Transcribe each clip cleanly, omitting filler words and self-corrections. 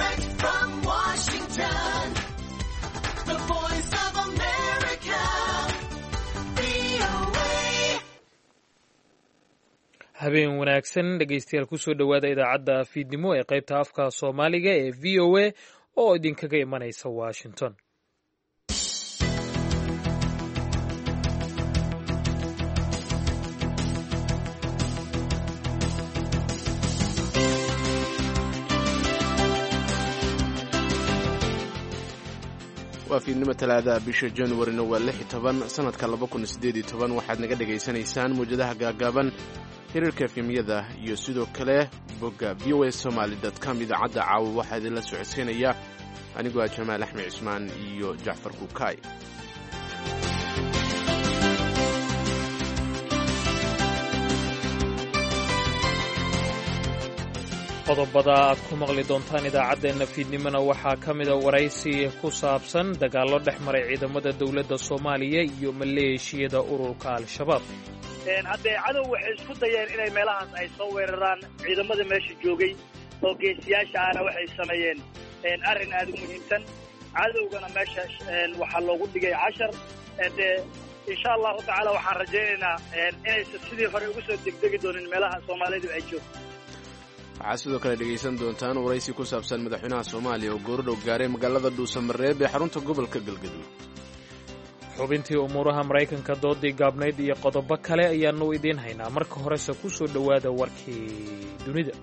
Direct from Washington, the voice of America, VOA. habeen wanaagsan dhegaystayaal kusoo dhowaada idaacadda fiidnimo ee qaybta afka soomaaliga ee v o a oo idinkaga imanaysa washington. waa fiidnimo talaadaha bisha januarina waa 16 sanadka 2018 waxaad naga dhegaysanaysaan muwjadaha gaagaaban hirarka efemyada iyo sidoo kale bogga voasomali.com. idaacadda caawa waxaa idinla socodsiinaya anigoo jamaal axmed cismaan iyo jacfar kukaay. qodobada aad ku maqli doontaan idaacaddeenna fiidnimona waxaa ka mida waraysi ku saabsan dagaallo dhex maray ciidamada dowladda soomaaliya iyo maleeshiyada ururka al-shabaab. haddee cadow waxay isku dayeen inay meelahaas ay soo weeraraan ciidamada meesha joogay oo geesiyaasha ahna waxay sameeyeen arrin aad u muhiimsan. cadowgana meesha waxaa loogu dhigay cashar. dee insha allahu tacaala waxaan rajaynaynaa inaysan sidii hore ugu soo degdegi doonin meelaha soomaalidu ay joogto. waxaad sidoo kale dhegaysan doontaan waraysi ku saabsan madaxweynaha soomaaliya oo goordhow gaaray magaalada dhuusamareeb ee xarunta gobolka galgaduud. xubintii umuuraha maraykanka doodii gaabnayd iyo qodobo kale ayaannu idiin haynaa. marka horese ku soo dhowaada warkii dunida.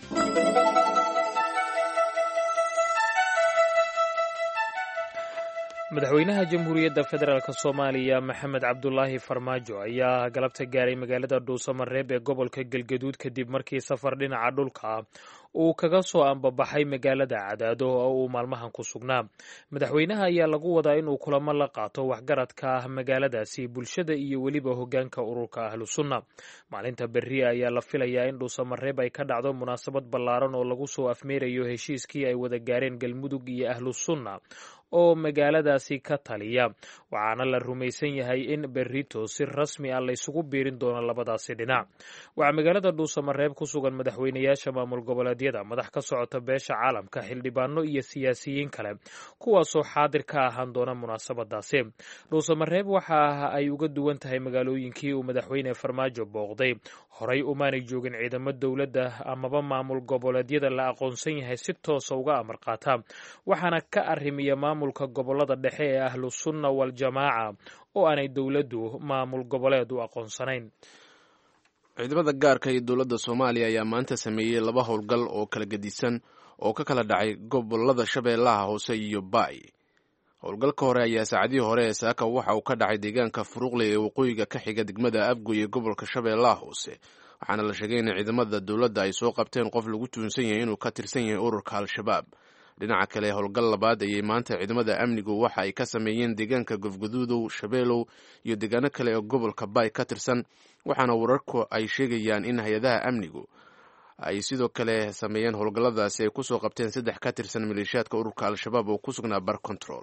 madaxweynaha jamhuuriyadda federaalk soomaaliya maxamed cabdulaahi farmaajo ayaa galabta gaaray magaalada dhuusamareeb ee gobolka galgaduud kadib markii safar dhinaca dhulka uu kaga soo ambabaxay magaalada cadaado oo uu maalmahan ku sugnaa. madaxweynaha ayaa lagu wadaa inuu kulamo la qaato waxgaradka magaaladaasi, bulshada iyo weliba hoggaanka ururka ahlu sunna. maalinta berri ayaa la filayaa in dhuusamareeb ay ka dhacdo munaasabad ballaaran oo lagu soo afmeerayo heshiiskii ay wada gaareen galmudug iyo ahlu sunna oo magaaladaasi ka taliya, waxaana la rumaysan yahay in berrito si rasmi ah laysugu biirin doono labadaasi dhinac. waxaa magaalada dhuusamareeb ku sugan madaxweynayaasha maamul goboleedyada, madax ka socota beesha caalamka, xildhibaano iyo siyaasiyiin kale kuwaasoo xaadir ka ahaan doona munaasabadaasi. dhuusamareeb waxa ay uga duwan tahay magaalooyinkii uu madaxweyne farmaajo booqday. horay umaanay joogin ciidamo dowladda amaba maamul goboleedyada la aqoonsan yahay si toosa uga amar qaata, waxaana ka arrimiya maamulka gobolada dhexe ee ahlu sunna waljamaaca oo aanay dowladdu maamul goboleed u aqoonsanayn. ciidamada gaarka iyo dowladda soomaaliya ayaa maanta sameeyey 2 howlgal oo kala gedisan oo ka kala dhacay gobolada shabeellaha hoose iyo baay. howlgalka hore ayaa saacadihii hore ee saaka waxa uu ka dhacay deegaanka furuuqle ee waqooyiga ka xiga degmada abgoy ee gobolka shabeellaha hoose, waxaana la sheegay in ciidamada dowladda ay soo qabteen qof lagu tuhunsan yahay inuu ka tirsan yahay ururka al-shabaab. dhinaca kale howlgal labaad ayay maanta ciidamada amnigu waxa ay ka sameeyeen deegaanka gofgaduudow, shabeelow iyo deegaano kale oo gobolka baay ka tirsan, waxaana wararku ay sheegayaan in hay-adaha amnigu ay sidoo kale sameeyeen howlgalladaasi ay kusoo qabteen 3 ka tirsan maleeshiyaadka ururka al-shabaab oo ku sugnaa bar control.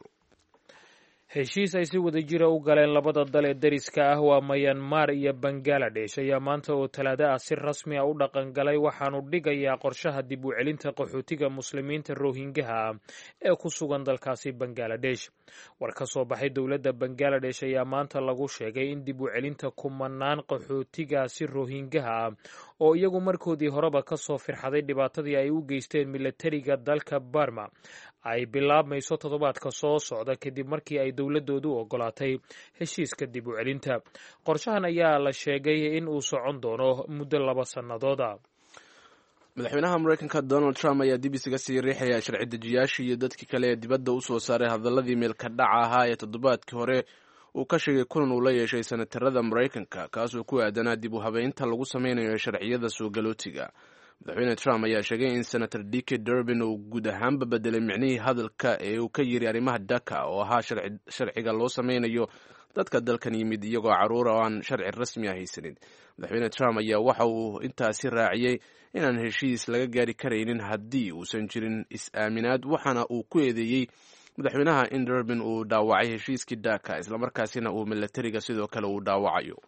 heshiis ay si wada jira u galeen labada dal ee dariska ah waa mayanmar iyo bangaladesh ayaa maanta oo talaado ah si rasmi ah u dhaqan galay, waxaanu dhigayaa qorshaha dib u celinta qaxootiga muslimiinta rohingaha ah ee ku sugan dalkaasi bangaladesh. war ka soo baxay dowladda bangaladesh ayaa maanta lagu sheegay in dib u celinta kumanaan qaxootigaasi rohingaha ah oo iyagu markoodii horeba ka soo firxaday dhibaatadii ay u geysteen milatariga dalka Burma ay bilaabmayso toddobaadka soo socda kadib markii ay dowladoodu ogolaatay heshiiska dib u celinta. qorshahan ayaa la sheegay in uu socon doono muddo 2 sannadood ah. madaxweynaha maraykanka donald trump ayaa dib isaga sii riixaya sharci dejiyaashii iyo dadkii kale ee dibadda u soo saaray hadalladii meelka dhaca ahaa ee toddobaadkii hore uu ka sheegay kulan uu la yeeshay senatarada maraykanka, kaasoo ku aadanaa dib u habeynta lagu sameynayo ee sharciyada soo galootiga. madaxweyne trump ayaa sheegay in senator dike durbin uu guud ahaanba bedelay micnihii hadalka ee uu ka yiri arrimaha daka oo ahaa sharciga loo sameynayo dadka dalkan yimid iyagoo caruura oo aan sharci rasmi ah haysanin. madaxweyne trump ayaa waxa uu intaasi raaciyey inaan heshiis laga gaari karaynin haddii uusan jirin is-aaminaad, waxaana uu ku eedeeyey madaxweynaha in durbin uu dhaawacay heshiiskii daka, islamarkaasina uu milatariga sidoo kale uu dhaawacayo.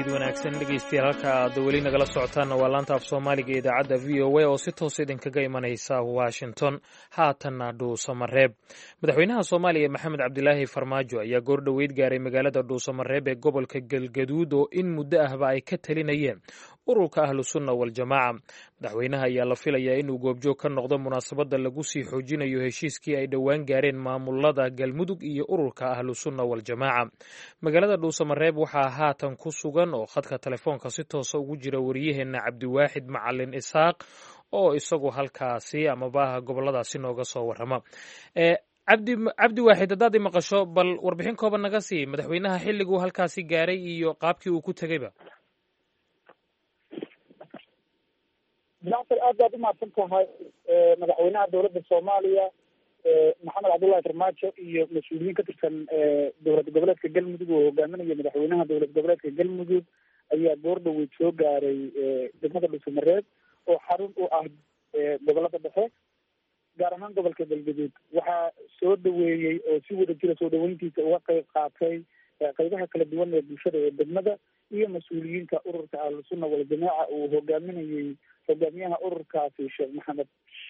fiid wanaagsan dhegeystayaal halka aad weli nagala socotaanna waa laanta af soomaaliga ee idaacadda v o a oo si toos idinkaga imanaysa washington haatanna dhuusamareeb madaxweynaha soomaaliya maxamed cabdilaahi farmaajo ayaa goor dhoweyd gaaray magaalada dhuusamareeb ee gobolka galgaduud oo in muddo ahba ay ka talinayeen ururka ahlu sunna waljamaaca madaxweynaha ayaa la filayaa inuu goobjoog ka noqdo munaasabadda lagu sii xoojinayo heshiiskii ay dhowaan gaareen maamulada galmudug iyo ururka ahlu sunna waljamaaca magaalada dhuusamareeb waxaa haatan ku sugan oo khadka telefoonka si toosa ugu jira wariyaheenna cabdiwaaxid macalin isaaq oo isagu halkaasi amaba goboladaasi nooga soo warrama cabdi waaxid haddaad i maqasho bal warbixin kooban naga sii madaxweynaha xilliguu halkaasi gaaray iyo qaabkii uu ku tegeyba dacfar aad baad umahadsan tahay madaxweynaha dowladda soomaaliya maxamed cabdullahi farmaajo iyo mas-uuliyiin ka tirsan dowlad goboleedka galmudug oo hogaaminaya madaxweynaha dowlad goboleedka galmudug ayaa goor dhaweyd soo gaaray degmada dhuusamareeb oo xarun u ah gobolada dhexe gaar ahaan gobolka galgaduud waxaa soo dhaweeyey oo si wada jira soo dhaweyntiisa uga qeyb qaatay qeybaha kala duwan ee bulshada ee degmada iyo mas-uuliyiinta ururka ahlusunna waljamaaca uu hogaaminayey hogaamiyaha ururkaasi sheekh maxamed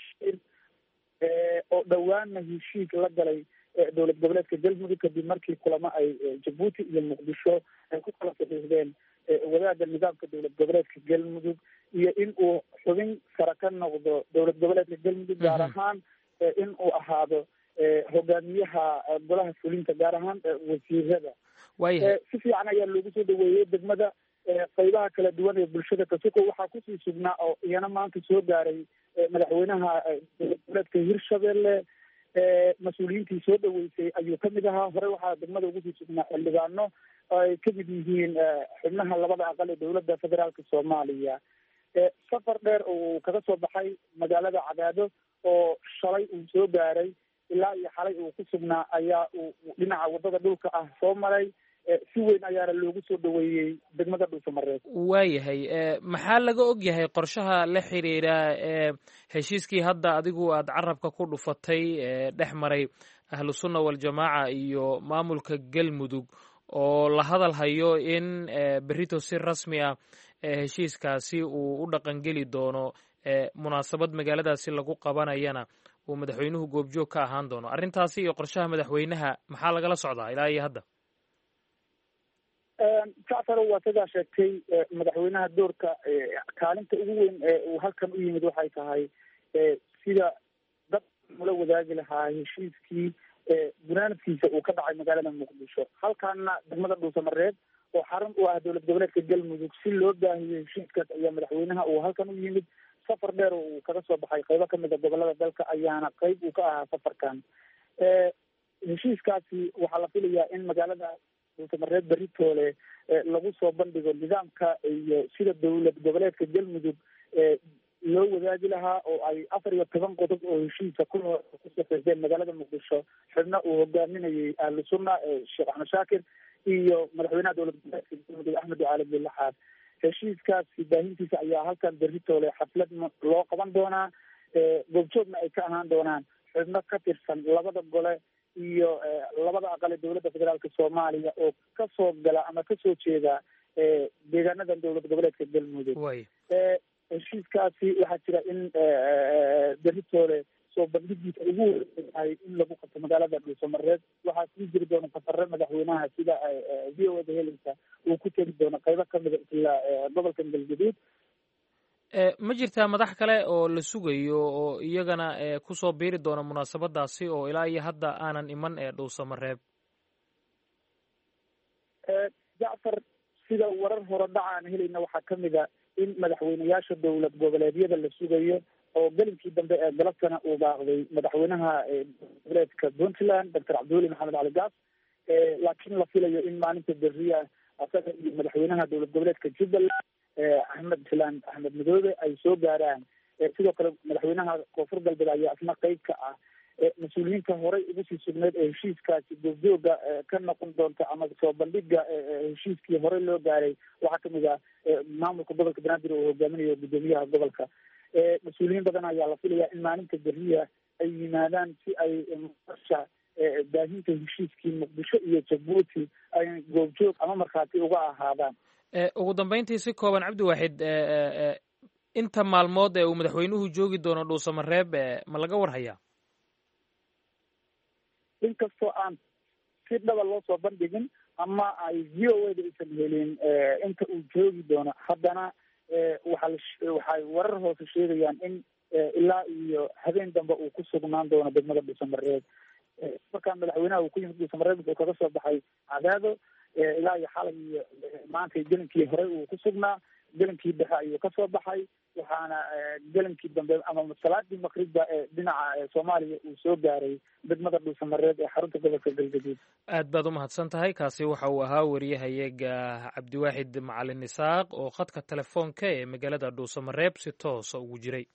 oo dhowaanna heshiis la galay dowlad goboleedka galmudug kadib markii kulamo ay jabuuti iyo muqdisho ay ku kala saxiixdeen wadaagga nidaamka dowlad goboleedka galmudug iyo in uu xubin sare ka noqdo dowlad goboleedka galmudug gaar ahaan in uu ahaado hogaamiyaha golaha fulinta gaar ahaan wasiirada si fiican ayaa loogu soo dhaweeyey degmada qeybaha kala duwan ee bulshada kasuko waxaa kusii sugnaa oo iyana maanta soo gaaray madaxweynaha dowlad goboleedka hirshabelle mas-uuliyiintii soo dhaweysay ayuu kamid ahaa hore waxaa degmada ugu sii sugnaa xildhibaano ay kamid yihiin xubnaha labada aqal ee dowladda federaalka soomaaliya safar dheer uu kaga soo baxay magaalada cadaado oo shalay uu soo gaaray ilaa iyo xalay uu ku sugnaa ayaa uu dhinaca wadada dhulka ah soo maray si weyn ayaana loogu soo dhaweeyey degmada dhuusamareeb waayahay maxaa laga og yahay qorshaha la xiriira heshiiskii hadda adigu aad carabka ku dhufatay dhex maray ahlu sunna waljamaaca iyo maamulka galmudug oo la hadal hayo in berito si rasmi ah heshiiskaasi uu u dhaqangeli doono munaasabad magaaladaasi lagu qabanayana uu madaxweynuhu goobjoog ka ahaan doono arrintaasi iyo qorshaha madaxweynaha maxaa lagala socdaa ilaa iyo hadda jacfar waa sidaa sheegtay madaxweynaha doorka kaalinta ugu weyn ee uu halkan u yimid waxay tahay sida dad ula wadaagi lahaa heshiiskii gunaanadkiisa uu ka dhacay magaalada muqdisho halkaana degmada dhuusamareeb oo xarun u ah dowlad goboleedka galmudug si loo baahiyo heshiiskaas ayaa madaxweynaha uu halkan u yimid safar dheer oo uu kaga soo baxay qeybo kamid a gobolada dalka ayaana qeyb uu ka ahaa safarkan heshiiskaasi waxaa la filayaa in magaalada dhuusamareeb beritoole lagu soo bandhigo nidaamka iyo sida dowlad goboleedka galmudug loo wadaagi lahaa oo ay 14 qodob oo heshiisa ku saxiixdeen magaalada muqdisho xubna uu hogaaminayay ahlu sunna sheekh axmed shaakir iyo madaxweynaha dowlad goboleedka galmudug axmed ducaale abdilaxaad heshiiskaasi baahintiisa ayaa halkan beritoole xaflad loo qaban doonaa goobjoogna ay ka ahaan doonaan xubno ka tirsan labada gole iyo labada aqal ee dowladda federaalka soomaaliya oo kasoo gala ama kasoo jeeda deegaanadan dowlad goboleedka galmudug heshiiskaasi waxaa jira in beritoole soo bandhigiisa ugu horeeyahay in lagu qabto magaalada dhuusamareeb waxaa sii jiri doona safare madaxweynaha sida v o a da helinka uu ku tegi doono qeybo kamida ilaa gobolkan galgaduud ma jirtaa madax kale oo la sugayo oo iyagana kusoo biiri doona munaasabadaasi oo ilaa iyo hadda aanan iman dhuusamareeb jacfar sida warar hore dhaca aan helayna waxaa kamid a in madaxweyneyaasha dowlad goboleedyada la sugayo oo gelinkii dambe ee galabtana uu baaqday madaxweynaha goboleedka puntland doctor cabdiweli maxamed cali gaas laakiin la filayo in maalinta beriya asaga iyo madaxweynaha dowlad goboleedka jubbaland axmed islaan axmed madoobe ay soo gaaraan sidoo kale madaxweynaha koonfur galbeed ayaa isna qeyb ka ah mas-uuliyiinta horey ugu sii sugneyd ee heshiiskaasi goobjooga ka noqon doonta ama soo bandhiga heshiiskii horey loo gaaray waxaa kamid ah maamulka gobolka banaadir oo hogaaminayo gudoomiyaha gobolka mas-uuliyiin badan ayaa la filayaa in maalinta beriya ay yimaadaan si ay nolosha baahinta heshiiskii muqdisho iyo jabuuti ay goobjoog ama markhaati uga ahaadaan ugu dambeyntii si kooban cabdiwaaxid inta maalmood ee uu madaxweynuhu joogi doono dhuusamareeb ma laga warhayaa? inkastoo aan si dhaba loo soo bandhigin ama ay v o da aysan helin inta uu joogi doono, haddana waxay warar hoose sheegayaan in ilaa iyo habeen dambe uu ku sugnaan doono degmada dhuusamareeb. markaa madaxweynaha uu ku yimid dhuusamareeb wuxuu kaga soo baxay cadaado ilaa iyo xalay iyo maanta gelinkii horey uu ku sugnaa, gelinkii dhexe ayuu kasoo baxay, waxaana gelinkii dambe ama salaadii maqribba ee dhinaca soomaaliya uu soo gaaray degmada dhuusamareeb ee xarunta gobolka galgaduud. aad baad umahadsan tahay. kaasi waxa uu ahaa wariyahayaga cabdiwaaxid macalin isaaq oo khadka telefoonka ee magaalada dhuusamareeb si toosa ugu jiray.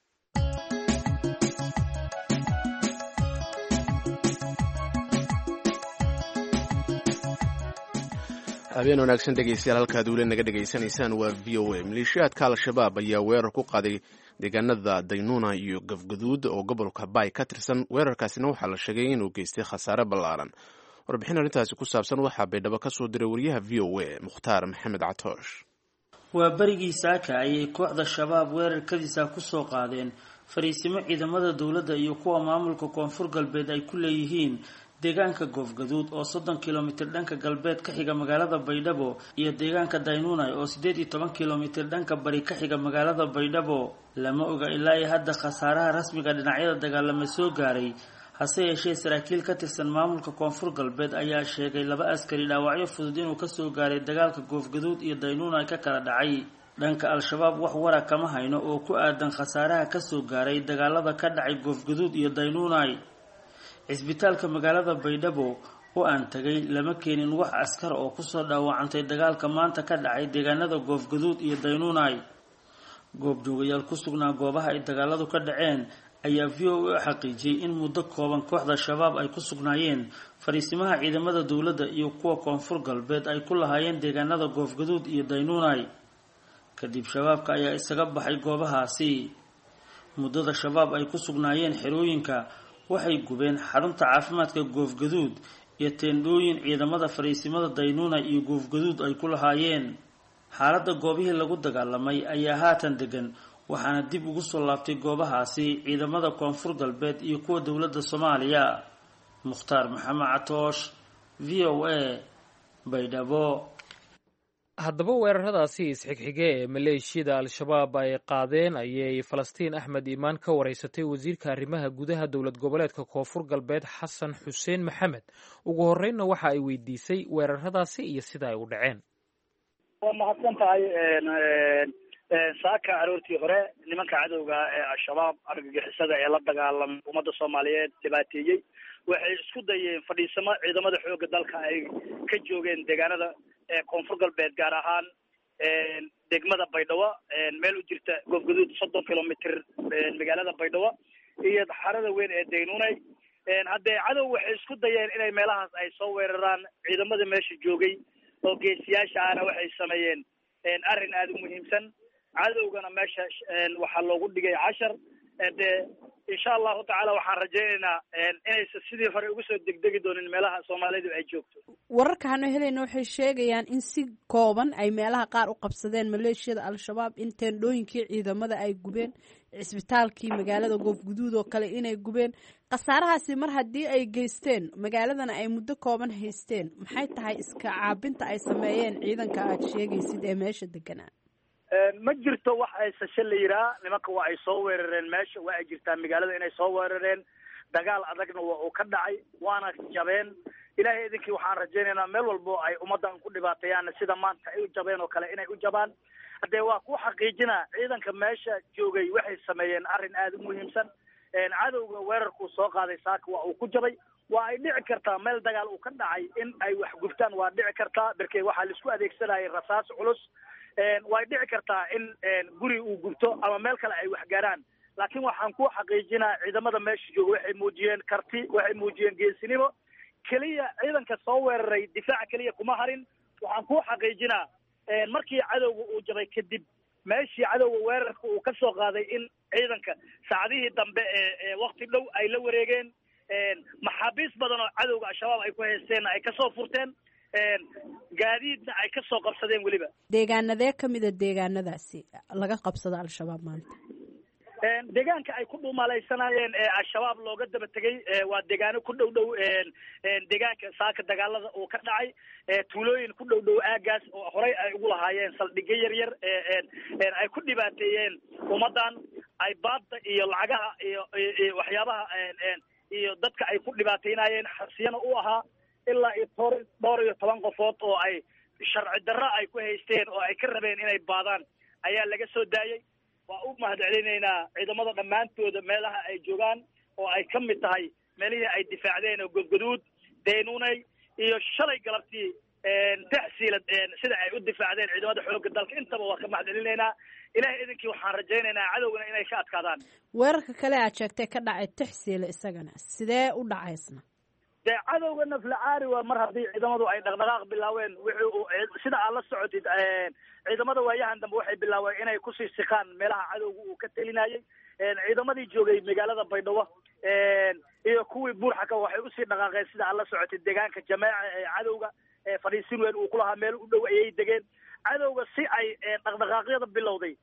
habeen wanaagsan dhegeystayaal, halkaad weli naga dhegaysanaysaan waa v o a. maleeshiyaadka al-shabaab ayaa weerar ku qaaday deegaanada daynuuna iyo gafgaduud oo gobolka baay ka tirsan. weerarkaasina waxaa la sheegay inuu geystay khasaare ballaaran. warbixin arrintaasi ku saabsan waxaa baydhabo ka soo diray wariyaha v o a mukhtaar maxamed catoosh. waa berigii saaka ayay kooxda shabaab weerarkadiisa ku soo qaadeen fariisimo ciidamada dowladda iyo kuwa maamulka koonfur galbeed ay ku leeyihiin deegaanka goofgaduud oo 30 kilomitir dhanka galbeed ka xiga magaalada Baydhabo iyo deegaanka Daynuunay oo 18 kilomitir dhanka bari ka xiga magaalada Baydhabo. lama oga ilaa hadda khasaaraha rasmiga dhinacyada dagaalama soo gaaray, hase yeeshee saraakiil ka tirsan maamulka koonfur galbeed ayaa sheegay 2 askari dhaawacyo fudud inuu ka soo gaaray dagaalka goofgaduud iyo Daynuunay ka kala dhacay. dhanka al-shabaab wax wara kama hayno oo ku aadan khasaaraha ka soo gaaray dagaalada ka dhacay goofgaduud iyo Daynuunay. cisbitaalka magaalada Baydhabo oo aan tagay lama keenin wax askar oo ku soo dhaawacantay dagaalka maanta ka dhacay deegaanada goofgaduud iyo Daynuunay. goobjoogayaal ku sugnaa goobaha ay dagaaladu ka dhaceen ayaa VOA xaqiijiyay in muddo kooban kooxda shabaab ay ku sugnaayeen fariisimaha ciidamada dowladda iyo kuwa koonfur galbeed ay ku lahaayeen deegaanada goofgaduud iyo Daynuunay. kadib shabaabka ayaa isaga baxay goobahaasi. muddada shabaab ay ku sugnaayeen xerooyinka waxay gubeen xarunta caafimaadka goofgaduud iyo teendhooyin ciidamada fariisimada Daynuunay iyo goofgaduud ay ku lahaayeen. xaaladda goobihii lagu dagaalamay ayaa haatan degan, waxaana dib ugu soo laabtay goobahaasi ciidamada koonfur galbeed iyo kuwa dowladda Soomaaliya. mukhtaar maxamed catoosh, v o a, Baydhabo. haddaba weeraradaasi isxigxige ee maleeshiyada al-shabaab ay qaadeen ayay falastiin axmed iimaan ka wareysatay wasiirka arrimaha gudaha dowlad goboleedka koonfur galbeed xasan xuseen maxamed. ugu horreynna waxa ay weydiisay weeraradaasi iyo sida ay u dhaceen. waa mahadsan tahay. saaka aroortii hore nimanka cadowga ee al-shabaab argagixisada ee la dagaalamay ummadda soomaaliyeed dhibaateeyey waxay isku dayeen fadhiisamo ciidamada xoogga dalka ay ka joogeen deegaanada koonfur galbeed, gaar ahaan degmada Baydhabo meel u jirta goofgaduud 30 kilomitir magaalada Baydhabo iyo xarada weyn ee Daynuunay. haddee cadow waxay isku dayeen inay meelahaas ay soo weeraraan ciidamada meesha joogay oo geesiyaasha ahna waxay sameeyeen arrin aad u muhiimsan. cadowgana meesha waxaa loogu dhigay 10. dee insha allahu tacaala waxaan rajaynaynaa inaysan sidii hore ugu soo degdegi doonin meelaha soomaalidu ay joogto. wararka hano helayna waxay sheegayaan in si kooban ay meelaha qaar u qabsadeen maleeshiyada al-shabaab, in teendhooyinkii ciidamada ay gubeen, cisbitaalkii magaalada goofguduud oo kale inay gubeen. khasaarahaasi mar haddii ay geysteen magaaladana ay muddo kooban haysteen, maxay tahay iska caabinta ay sameeyeen ciidanka aad sheegaysid ee meesha deganaa? ma jirto wax ay sashe la yiraa. nimanka waa ay soo weerareen meesha, waa ay jirtaa magaalada inay soo weerareen. dagaal adagna waa uu ka dhacay, waana jabeen. ilaahay idinkii waxaan rajaynaynaa meel walbo ay ummaddan ku dhibaateeyaan sida maanta ay u jabeen oo kale inay u jabaan. haddee waa ku xaqiijinaa ciidanka meesha joogay waxay sameeyeen arrin aad u muhiimsan. cadowga weerarkuu soo qaaday saaka waa uu ku jabay. waa ay dhici kartaa meel dagaal uu ka dhacay in ay wax gubtaan, waa dhici kartaa berkee waxaa laisku adeegsanayay rasaas culus. way dhici kartaa in guri uu gubto ama meel kale ay wax gaaraan. laakiin waxaan ku xaqiijinaa ciidamada meesha jooga waxay muujiyeen karti, waxay muujiyeen geesinimo. keliya ciidanka soo weeraray difaaca keliya kuma harin. waxaan ku xaqiijinaa markii cadowga uu jabay kadib meeshii cadowga weerarka uu ka soo qaaday in ciidanka saacadihii dambe ee waqti dhow ay la wareegeen. maxaabiis badan oo cadowga al-shabaab ay ku haysteen ay kasoo furteen. gaadiidna ay ka soo qabsadeen weliba. deegaanadee ka mida deegaanadaasi laga qabsado al-shabaab maanta? deegaanka ay ku dhuumalaysanayeen ee al-shabaab looga daba tegay waa deegaano ku dhow dhow deegaanka saaka dagaalada uu ka dhacay tuulooyin ku dhow dhow aagaas oo horey ay ugu lahaayeen saldhigyo yar yar ay ku dhibaateeyeen ummadan ay baadda iyo lacagaha iyo waxyaabaha iyo dadka ay ku dhibaateynayeen xabsiyana u ahaa ilaa iyo dhowr iyo 10 qofood oo ay sharci darro ay ku haysteen oo ay ka rabeen inay baadaan ayaa laga soo daayay. waa u mahadcelinaynaa ciidamada dhammaantooda meelaha ay joogaan oo ay ka mid tahay meelihii ay difaacdeen oo godgoduud deenunay iyo shalay galabtii taxsiilad sida ay u difaacdeen ciidamada xoogga dalka intaba waa ka mahadcelinaynaa. ilaahay idinkii waxaan rajaynaynaa cadowgana inay ka adkaadaan. weerarka kale aad sheegtay ka dhacay taxsiila isagana sidee u dhacaysna? dee cadowga naflacaari waa mar haddii ciidamadu ay dhaqdhaqaaq bilaaween sida aad la socotid ciidamada waayahan dambe waxay bilaaween inay kusii siqaan meelaha cadowga uu ka telinayay. ciidamadii joogay magaalada baydhabo iyo kuwii buurxaka waxay usii dhaqaaqeen sida aad la socotid deegaanka jameeca ee cadowga fadhiisin weyn uu ku lahaa meel u dhow ayay degeen. cadowga si ay dhaqdhaqaaqyada bilowday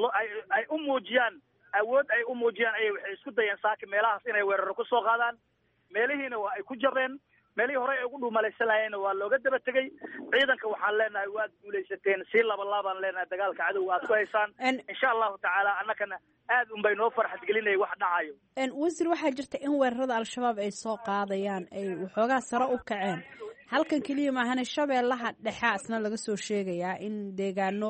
ay u muujiyaan awood ay u muujiyaan ayay waxay isku dayeen saaki meelahaas inay weeraro kusoo qaadaan. meelihiina waa ay ku jareen meelihii hore ay ugu dhuumalaysanayeenna waa looga daba tegey. ciidanka waxaan leenahay waad guulaysateen sii laban leenahay dagaalka cadowga aad ku haysaan insha allahu tacaala annakana aad un bay noo farxad gelinaya wax dhacayo. wasiir waxaa jirta in weerarada al-shabaab ay soo qaadayaan ay waxoogaa sare u kaceen halkan keliya maahane shabeellaha dhexe asna laga soo sheegayaa in deegaano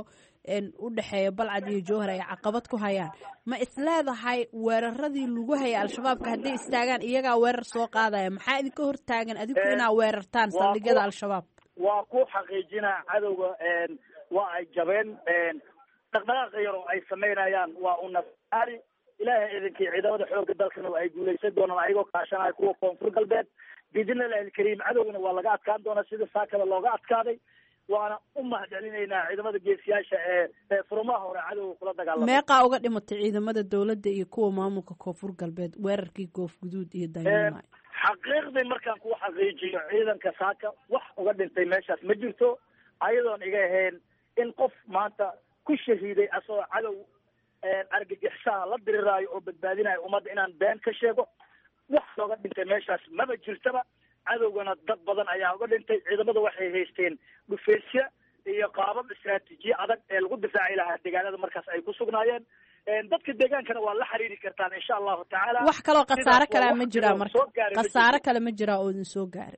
u dhexeeya balcad iyo jowhar ay caqabad ku hayaan. ma isleedahay weeraradii lagu hayay al-shabaabka hadday istaagaan iyagaa weerar soo qaadaya maxaa idinka hortaagan adigu inaa weerartaan saldhigyada al-shabaab? waa ku xaqiijinaa cadowga waa ay jabeen dhaqdhaqaaqa yar oo ay samaynayaan waa u nafaari. ilaahay idinkii ciidamada xoogga dalkana ay guulaysan doonaan ayagoo kaashanaya kuwa koonfur galbeed biidnillahi alkariim. cadowgana waa laga adkaan doonaa sida saakada looga adkaaday. waana u mahadcelinaynaa ciidamada geesiyaasha ee furmaha hore cadowga kula dagaalamay. meeqaa uga dhimatay ciidamada dowladda iyo kuwa maamulka koonfur galbeed weerarkii goofguduud iyo daynamay? xaqiiqdii markaan ku xaqiijiyo ciidanka saaka wax uga dhintay meeshaas ma jirto ayadoon iga ahayn in qof maanta ku shahiiday asagoo cadow argagixisaha la diriraayo oo badbaadinayo ummadda inaan been ka sheego. wax looga dhintay meeshaas maba jirtaba. cadowgana dad badan ayaa uga dhintay. ciidamada waxay haysteen dhufeysya iyo qaabab istaraatiijiye adag ee lagu difaaci lahaa deegaanada markaas ay ku sugnaayeen. dadka deegaankana waa la xiriiri kartaan insha allahu tacaala. wax kaloo khasaare kale ma jiraa marka? khasaare kale ma jiraa oo idin soo gaaray?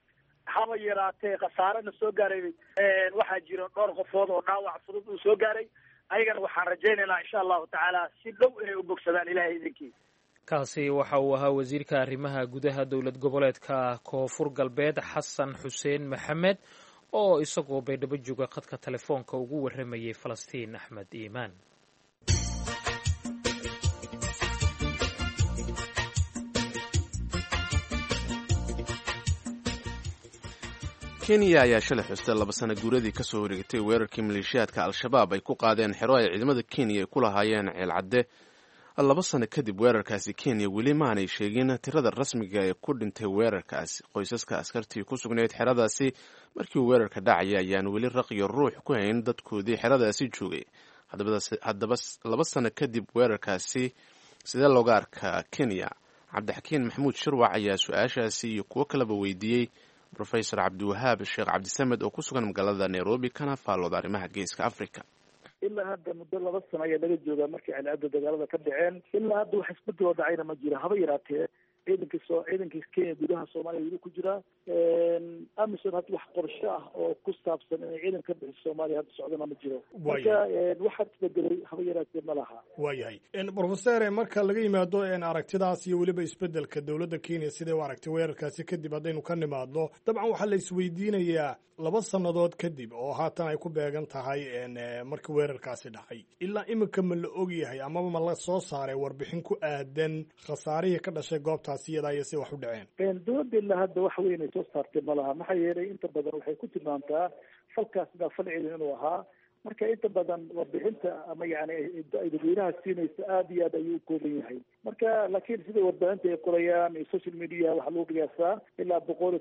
haba yaraatee khasaarena soo gaaray waxaa jira dhowr qofood oo dhaawac fudud uu soo gaaray. ayagana waxaan rajaynaynaa insha allahu tacaala si dhow inay u bogsadaan ilaahay idinkii. kaasi waxa uu ahaa wasiirka arrimaha gudaha dowlad goboleedka koonfur galbeed xasan xuseen maxamed oo isagoo baydhabo jooga khadka telefoonka ugu warramayay falastiin axmed iimaan. kenya ayaa shalay xustay 2 sano guuradii ka soo wareegtay weerarkii maleeshiyaadka al-shabaab ay ku qaadeen xero ay ciidamada kenya ay ku lahaayeen ceelcadde. 2 sano kadib weerarkaasi kenya weli maanay sheegin tirada rasmiga ee ku dhintay weerarkaasi. qoysaska askartii ku sugnayd xeradaasi markii uu weerarka dhacaya ayaan weli raqiyo ruux ku hayn dadkoodii xeradaasi joogay. haddaba 2 sano kadib weerarkaasi sidee looga arkaa kenya? cabdixakiin maxamuud shirwac ayaa su-aashaasi iyo kuwo kaleba weydiiyey rofesor cabdiwahaab sheekh cabdisamed oo ku sugan magaalada nairobi kana faallooda arrimaha geeska africa. ilaa hadda muddo 2 sano ayaa laga joogaa markii celcadda dagaalada ka dhaceen. ilaa hadda wax isbedel oo dhacayna ma jira haba yaraatee. ciidanka Kenya gudaha Soomaaliya weli ku jira. amisom hadda wax qorshe ah oo ku saabsan inay ciidan ka bixiso Soomaaliya hadda socdana ma jiro. marka waxaad isbedelay haba yaraatee ma laha. waayahay professor marka laga yimaado aragtidaas iyo weliba isbedelka dowladda Kenya sidee u aragtay weerarkaasi kadib haddaynu ka nimaadno dabcan waxaa la isweydiinayaa 2 sannadood kadib oo haatan ay ku beegan tahay markii weerarkaasi dhacay ilaa imika ma la ogyahay amaba ma la soo saaray warbixin ku aadan khasaarihii ka dhashay goobtaasi iyada iyo si wax u dhaceen? dowladda ilaa hadda wax weyn ay soo saartay ma laha. maxaa yeelay inta badan waxay ku tilmaamtaa falkaas baa fal celin inuu ahaa marka inta badan warbixinta ama yani dadweynaha siinaysa aada iyo aad ayuu u kooban yahay marka laakiin sida warbaahinta ay qorayaan iyo social media waxaa lagu qiyaasaa ilaa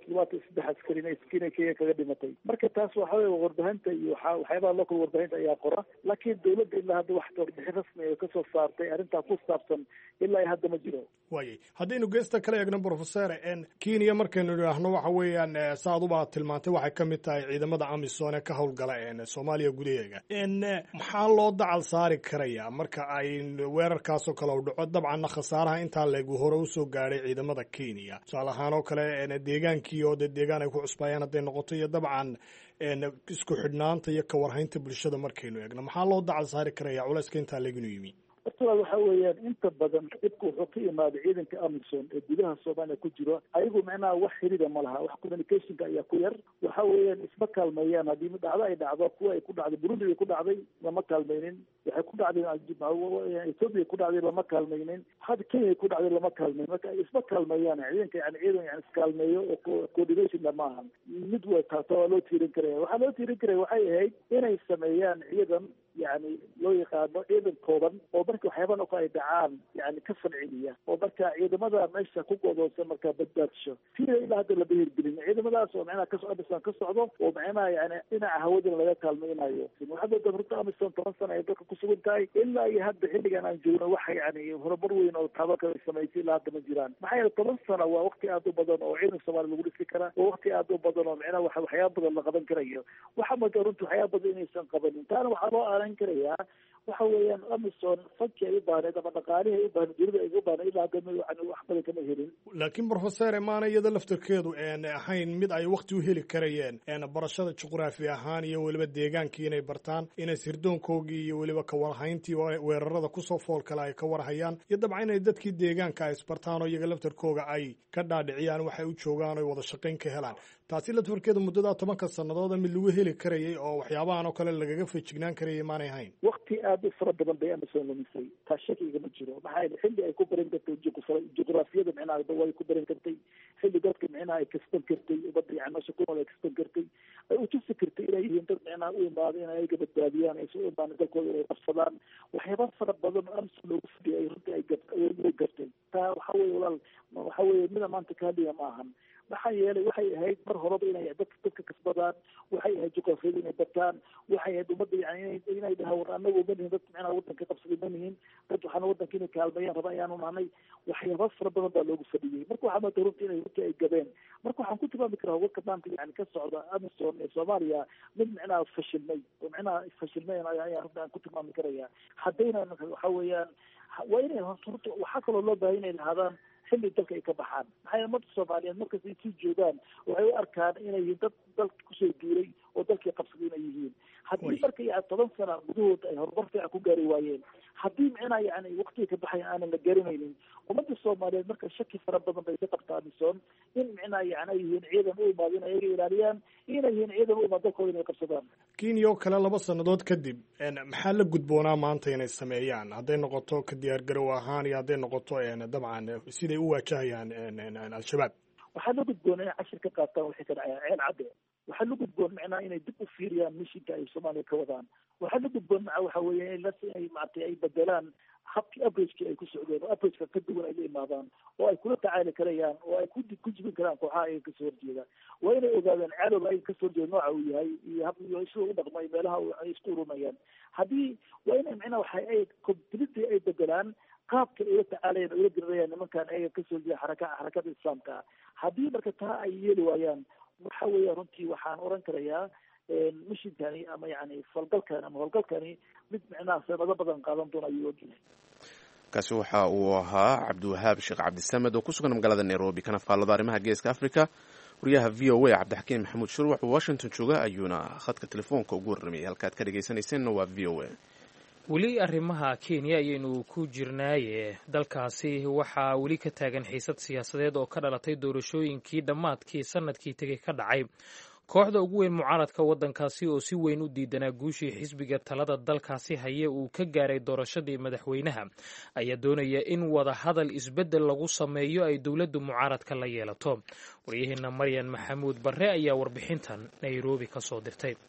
173 askari inay Kenya kaga dhimatay marka taas waxa weeye warbaahinta iyo waxyaabaha local warbaahinta ayaa qora laakiin dawladda ilaa hadda wax warbixin rasmi ay kasoo saartay arrintaa ku saabsan ilaa ay hadda ma jiro. waayay haddaynu geesta kala eegno professor Kenya markaynu idhaahno waxa weeyaan saaduba tilmaantay waxay ka mid tahay ciidamada AMISOM ee ka howlgala Soomaaliya gudaheega maxaa loo dacal saari karaya marka ay weerarkaas oo kale u dhaco dabcan khasaaraha intaa leegu hore u soo gaaray ciidamada Kenya tusaale ahaan oo kale deegaankii oo deegaan ay ku cusbayaan hadday noqoto iyo dabcan isku xidhnaanta iyo ka warhaynta bulshada markaynu eegno maxaa loo dacal saari karaya culayska intaa leegu yimi horta waxa weeyaan inta badan dhibku wuxuu ka imaaday ciidanka AMISOM ee gudaha Soomaaliya ku jiro ayagu macnaha wax xiriir ma laha wax communication ayaa ku yar waxa weeyaan isma kaalmeeyaan haddii dhacdo ay dhacdo kuwa ay ku dhacday Burundi ay ku dhacday lama kaalmeynin waxay ku dhacday Ethiopia ku dhacday lama kaalmeynin hadda Kenya ku dhacday lama kaalmeynin marka isma kaalmeeyaan ciidanka ciidan iskaalmeeyo oo coordination lama aha mid way taasoo loo tiirin karaya waxaa loo tiirin karaya waxay ahayd inay sameeyaan ciidan يعني loo yaqaano ciidan kooban oo marka waxyaabaha oo ay dhacaan yani ka falceliya oo marka ciidamada meesha ku go'doonsan marka badbaadsho sida ilaa hadda la beergelin ciidamadaas oo macnaha ka socdo oo macnaha yani dhinaca hawada laga kaalmeynayo waxaa dad runta AMISOM 10 sano ay dadka ku sugan tahay ilaa iyo hadda xilligan aan joogno waxa yani horumar weyn oo tababar ay samaysay ilaa hadda ma jiraan maxaa yeelay 10 sano waa waqti aad u badan oo ciidan Soomaali lagu dhisi kara oo waqti aad u badan oo macnaha waxyaabo badan la qaban karayo waxa ma runta waxyaabo badan inaysan qabanin taana waxaa loo karayaa waxa weeyaan AMISOM fakki ay u baahnay ama dhaqaalihi ay u baahnay dawladda ay u baahnay ilaa hadda wax badan kama helin laakiin professor maana iyada laftirkeedu ahayn mid ay waqti u heli karayeen barashada juqraafi ahaan iyo weliba deegaankii inay bartaan inay sirdoonkoogii iyo weliba ka warhayntii weerarada kusoo fool kale ay ka warhayaan iyo dabcan inay dadkii deegaanka ay isbartaan oo iyaga laftirkooga ay ka dhaadhiciyaan waxay u joogaan oo wada shaqayn ka helaan taasi laftirkeedu muddada 10 sannadood mid lagu heli karayay oo waxyaabahan oo kale lagaga feejignaan karayay maanay ahayn waqti aad u fara badan bay AMISOM lumisay taa shakiga ma jiro maxaa yeelay xilli ay ku baran kartay juqraafiyada macnaha way ku baran kartay xilli dadka macnaha ay kasban kartay ubad yani meesha ku nool ay kasban kartay ay u tusi kartay inay yihiin dad macnaha u imaado inay ayaga badbaadiyaan ay soo imaan dalkooda inay qabsadaan waxyaaba fara badan AMISOM loogu fidiyay runtii ay gartay taa waxa weeye walaal waxa weeye mida maanta kaaliya ma ahan maxaa yeelay waxay ahayd mar horeba inay dadka kasbadaan waxay ahayd juqraafiyada inay bartaan waxay ahayd ummadda yani inay dhahaan anagu ma nihin dad macnaha waddanka qabsaday ma nihin dad waxaana waddanka inay kaalmeeyaan raba ayaanu nahnay waxyaaba fara badan baa loogu fadhiyey marka waxaa maanta runtii inay runtii ay gabeen marka waxaan ku tilmaami karaa warka maanta yani ka socda AMISOM ee Soomaaliya mid macnaha fashilmay oo macnaha fashilmay ayaa runtii aan ku tilmaami karaya haddayna waxa weeyaan waa inay horta waxaa kaloo loo baahan inay lahaadaan xilli dalka ay ka baxaan maxaa yeelay ummadda Soomaaliyeed markas ay sii joogaan waxay u arkaan inay yihiin dad dalka kusoo duulay oo dalkii qabsaday inay yihiin haddii marka yani 10 sano gudahood ay horumar fiican ku gaari waayeen haddii macnaha yani waqtiga ka baxay aanan la garanaynin ummadda Soomaaliyeed marka shaki fara badan bay ka qabtaa AMISOM in macnaha yani ay yihiin ciidan u imaado inay ayaga ilaaliyaan inay yihiin ciidan u imaado dalkooda inay qabsadaan Kenya oo kale 2 sannadood kadib maxaa la gudboonaa maanta inay sameeyaan hadday noqoto ka diyaar garow ahaan iyo hadday noqoto dabcan siday u waajahayaan al-shabaab waxaa la gudboon inay cashir ka qaataan wixii ka dhacaya ceel cadde waxaa la gudboon macnaha inay dib u fiiriyaan mishinka ay Soomaaliya ka wadaan waxaa la gudboon waxa weeye inay maartay ay bedelaan habkii averagekii ay ku socdeen oo averageka ka duwan ay la imaadaan oo ay kula tacaali karayaan oo ay ku jibin karaan kooxaha ayaga kasoo horjeeda waa inay ogaadaan cadowga ayaga kasoo horjeeda nooca uu yahay iyo sida u dhaqmay meelaha ay isku urumayaan haddii waa inay macnaha waxa ay completely ay bedelaan qaabka ay la tacaalayaan oo la dirirayaan nimankan ayaga kasoo jeeda xarakada islaamka haddii marka taa ay yeeli waayaan waxa weeye runtii waxaan oran karayaa mishinkani ama yani falgalkani ama howlgalkani mid macnaha sanado badan qaadan doona ayuu ogyahay kaasi waxa uu ahaa cabdiwahaab sheekh cabdisamed oo ku sugan magaalada Nairobi kana faallada arrimaha geeska Afrika wariyaha VOA Cabdixakiin Maxamuud Shurwax oo Washington jooga ayuuna khadka telefoonka ugu warramay halkaad ka dhageysanaysan waa VOA weli arrimaha Kenya ayaynu ku jirnaaye dalkaasi waxaa weli ka taagan xiisad siyaasadeed oo ka dhalatay doorashooyinkii dhammaadkii sanadkii tegay ka dhacay kooxda ugu weyn mucaaradka waddankaasi oo si weyn u diidanaa guushii xisbiga talada dalkaasi haye uu ka gaaray doorashadii madaxweynaha ayaa doonaya in wada hadal isbeddel lagu sameeyo ay dowladdu mucaaradka la yeelato waryaheena Maryan Maxamuud Barre ayaa warbixintan Nairobi ka soo dirtay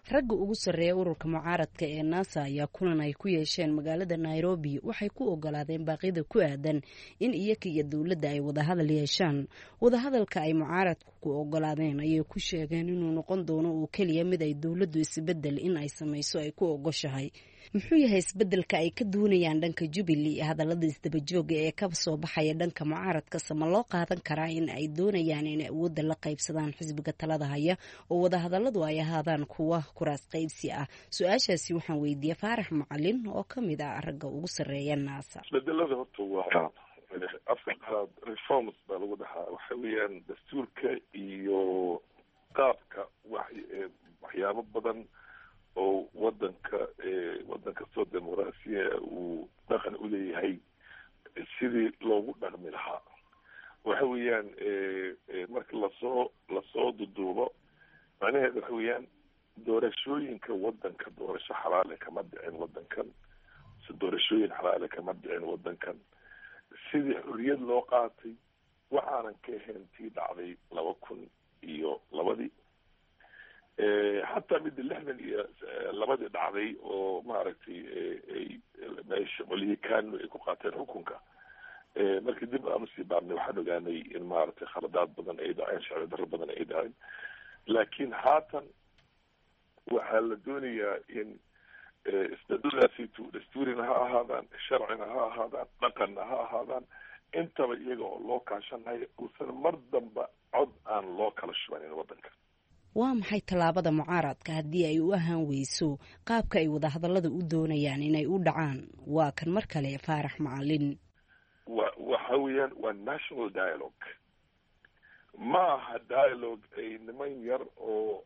ragga ugu sarreeya ururka mucaaradka ee NASA ayaa kulan ay ku yeesheen magaalada Nairobi waxay ku ogolaadeen baaqyada ku aadan in iyaga iyo dowladda ay wadahadal yeeshaan. Wadahadalka ay mucaaradku ku ogolaadeen ayay ku sheegeen inuu noqon doono oo keliya mid ay dowladdu isbedel in ay samayso ay ku ogoshahay. muxuu yahay isbedelka ay ka doonayaan dhanka Jubilee hadallada isdaba jooga ee ka soo baxaya dhanka mucaaradka sama loo qaadan karaa in ay doonayaan in awoodda la qaybsadaan xisbiga talada haya oo wadahadalladu ay ahaadaan kuwa kuraas qaybsi ah. su-aashaasi waxaan weydiiyey Faarax Macalin oo ka mid ah ragga ugu sarreeya NASA. isbedelada horta waa afka qalaad reforms baa lagu dhahaa waxa weeyaan dastuurka iyo qaabka waxyaabo badan oo wadan kastoo dimuqraasiya uu dhaqan u leeyahay sidii loogu dhaqmi lahaa waxa weeyaan marka lasoo duduubo macnaheed waxa weeyaan doorashooyinka wadanka doorasho xalaale kama dhicin wadankan doorashooyin xalaale kama dhicin wadankan sidii xorriyad loo qaatay waxaanan ka ahayn tii dhacday 2002 xataa midda 62 dhacday oo maaragtay meesha qolihii kanu ay ku qaateen xukunka markii dib aan usii baarnay waxaan ogaanay in maaragtay khaladaad badan ay dhaceen sharci darro badan ay dhaceen laakiin haatan waxaa la doonayaa in isbedelaasiitu dastuurina ha ahaadaan sharcina ha ahaadaan dhaqanna ha ahaadaan intaba iyaga oo loo kaashanayo uusan mar damba cod aan loo kala shubanin wadanka. waa maxay tallaabada mucaaradka haddii ay u ahaan weyso qaabka ay wadahadallada u doonayaan inay u dhacaan? waa kan mar kale Faarax Macalin. waxa weeyaan waa national dialogue ma aha dialogue ay niman yar oo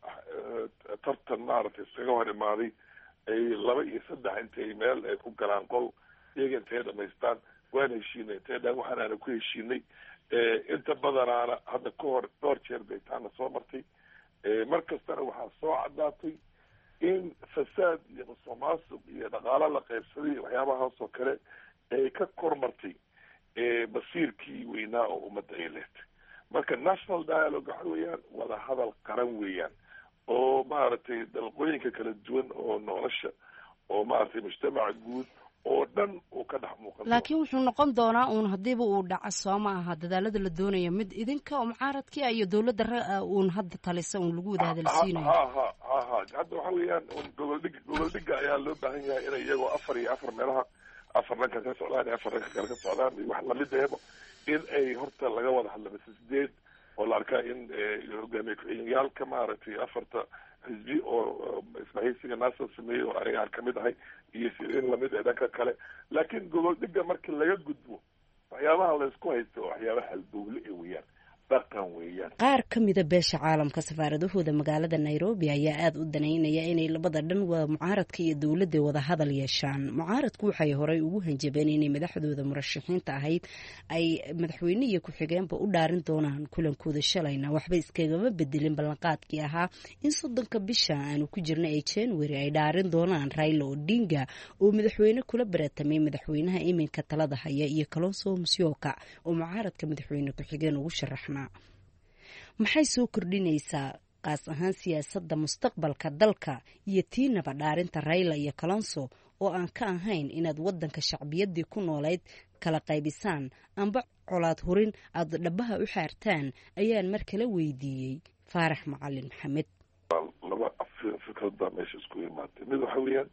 tartan maaragtay isaga hor imaaday ay 2 iyo 3 intay meel ay ku galaan qol iyaga intay dhamaystaan waan heshiinay intay dhan waxaan aana ku heshiinay inta badanaana hadda ka hor dhowr jeer bay taana soo martay mar kastana waxaa soo caddaatay in fasaad iyo musuqmaasuq iyo dhaqaalo la qaybsaday waxyaabahaas oo kale ay ka kormartay basiirkii weynaa oo ummadda ay lehtay marka national dialogue waxa weeyaan wada hadal qaran weeyaan oo maaragtay dalqooyinka kala duwan oo nolosha oo maaragtay mujtamaca guud oo dhan uu ka dhex muuqan. laakiin wuxuu noqon doonaa uun hadiiba uu dhaco soo ma aha dadaalada la doonayo mid idinka oo mucaaradkii iyo dowladda uun hadda talisa uun lagu wada hadalsiinayo. hadda waxa weeyaan goboldhiga ayaa loo baahan yahay inay iyagoo 4 iyo 4 meelaha 4 dhanka ka socdaan iyo 4 dhanka kale ka socdaan iyo wax lamid ahba in ay horta laga wada hadlo sideed oo la arkaa in hogaamiye ku-xigeenyaalka maaragtay 4 xisbi oo isbahaysiga naasa sameeyey oo aniga aan kamid ahay iyo in lamid ee dhanka kale laakiin goboldhiga markii laga gudbo waxyaabaha laysku haysto waxyaabaha halbowle ee weeyaan dhaqan weeyaan. qaar ka mida beesha caalamka safaaradahooda magaalada Nairobi ayaa aad u daneynaya inay labada dhan waa mucaaradka iyo dowladda wada hadal yeeshaan. mucaaradku waxay horey ugu hanjabeen inay madaxdooda murashaxiinta ahayd ay madaxweyne iyo ku-xigeenba u dhaarin doonaan kulankooda shalayna waxba iskagama bedelin ballanqaadkii ahaa in 30 bisha aanu ku jirna ee January ay dhaarin doonaan Raila Odinga oo madaxweyne kula baratamay madaxweynaha iminka talada haya iyo Kalonzo Musyoka oo mucaaradka madaxweyne ku-xigeen ugu sharaxna. maxay soo kordhinaysaa qaas ahaan siyaasadda mustaqbalka dalka iyo tiinaba dhaarinta Raila iyo Kalonzo oo aan ka ahayn inaad wadanka shacbiyadii ku noolayd kala qaybisaan amba colaad hurin aad dhabaha u xaartaan ayaan mar kale weydiiyey Faarax Macalin Maxamed. laba fikrad baa meesha isku imaatay mid waxa weeyaan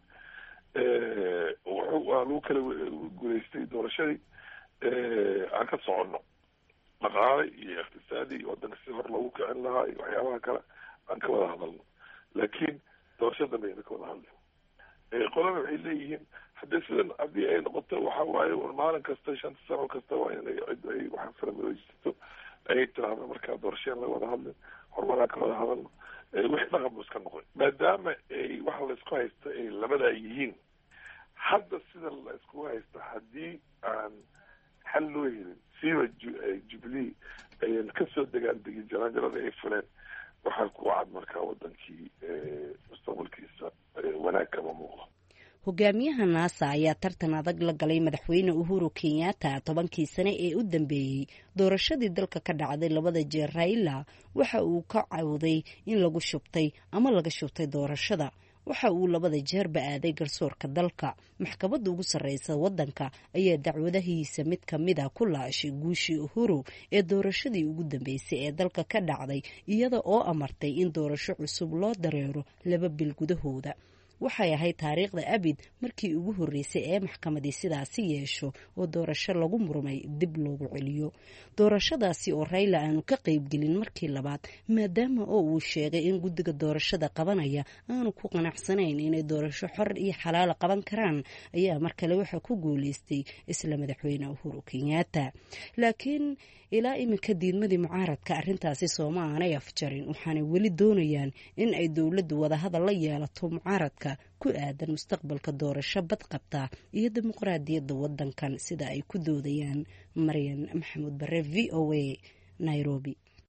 waa lagu kala guulaystay doorashadii aan ka soconno dhaqaale iyo iqtisaadi iyo wadanka si hor loogu kicin lahaa iyo waxyaabaha kale aan ka wada hadalno laakiin doorashada bayna ka wada hadlin qolana waxay leeyihiin haddii ay noqoto waxa waaye maalin kasta 5 sano kasta waa inay cid ay waxa faramadoysato ay tiraahdo markaa doorashada la wada hadlin horumaraan ka wada hadalno wixii dhaqan buu iska noqon maadaama ay waxa la isku haysto ay labadaa yihiin hadda sida la isku haysto haddii aan xal loo helin siiba Jubilee ayaan kasoo degaan degin jaraanjarada ay fuleen waxaa ku cad markaa wadankii mustaqbalkiisa wanaag kama muuqdo. hogaamiyaha naasa ayaa tartan adag la galay madaxweyne uhuru kenyatta 10kii sane ee u dambeeyey doorashadii dalka ka dhacday 2 jeer. Raila waxa uu ka cawday in lagu shubtay ama laga shubtay doorashada. waxa uu 2 jeerba aaday garsoorka dalka. maxkamadda ugu sarreysa waddanka ayaa dacwadahiisa mid ka mid ah ku laashay guushii uhuru ee doorashadii ugu dambeysay ee dalka ka dhacday, iyada oo amartay in doorasho cusub loo dareero 2 bil gudahooda. waxay ahayd taariikhda abid markii ugu horreysay ee maxkamadii sidaasi yeesho oo doorasho lagu murmay dib loogu celiyo. doorashadaasi oo Raila aanu ka qaybgelin markii labaad, maadaama oo uu sheegay in guddiga doorashada qabanaya aanu ku qanacsanayn inay doorasho xor iyo xalaal qaban karaan, ayaa mar kale waxa ku guuleystay isla madaxweyne Uhuru Kenyatta. laakiin ilaa iminka diidmadii mucaaradka arrintaasi sooma aanay afjarin, waxaanay weli doonayaan in ay dowladdu wadahadal la yeelato mucaaradka ku aadan mustaqbalka doorasho badqabta iyo dimuqraadiyadda waddankan, sida ay ku doodayaan. Maryan Maxamuud Bare, VOA, Nairobi.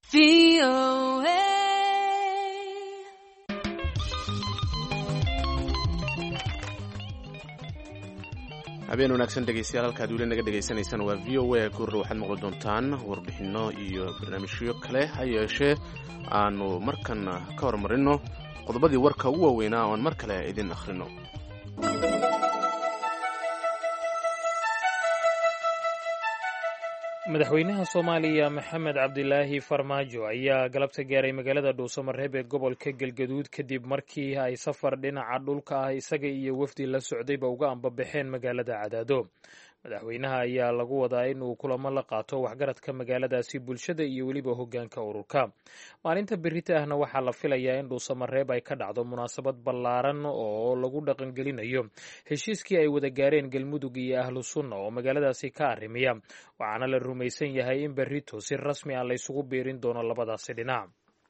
habeen wanaagsan dhegeystayaal, halkaad weli naga dhegaysanaysaan waa VOA. kuurra waxaad maqli doontaan warbixinno iyo barnaamijyo kale. ha yeeshee aanu markan ka hormarino qodobadii warka ugu waaweynaa oon mar kale idin akhrino. madaxweynaha soomaaliya maxamed cabdilaahi farmaajo ayaa galabta gaaray magaalada dhuusamareeb ee gobolka galgaduud kadib markii ay safar dhinaca dhulka ah isaga iyo wafdi la socdayba uga ambabaxeen magaalada cadaado. madaxweynaha ayaa lagu wadaa in uu kulamo la qaato waxgaradka magaaladaasi, bulshada iyo weliba hoggaanka ururka. maalinta berita ahna waxaa la filayaa in dhuusamareeb ay ka dhacdo munaasabad ballaaran oo lagu dhaqangelinayo heshiiskii ay wada gaareen galmudug iyo ahlu sunna oo magaaladaasi ka arrimiya, waxaana la rumaysan yahay in berito si rasmi ah laysugu biirin doono labadaasi dhinac.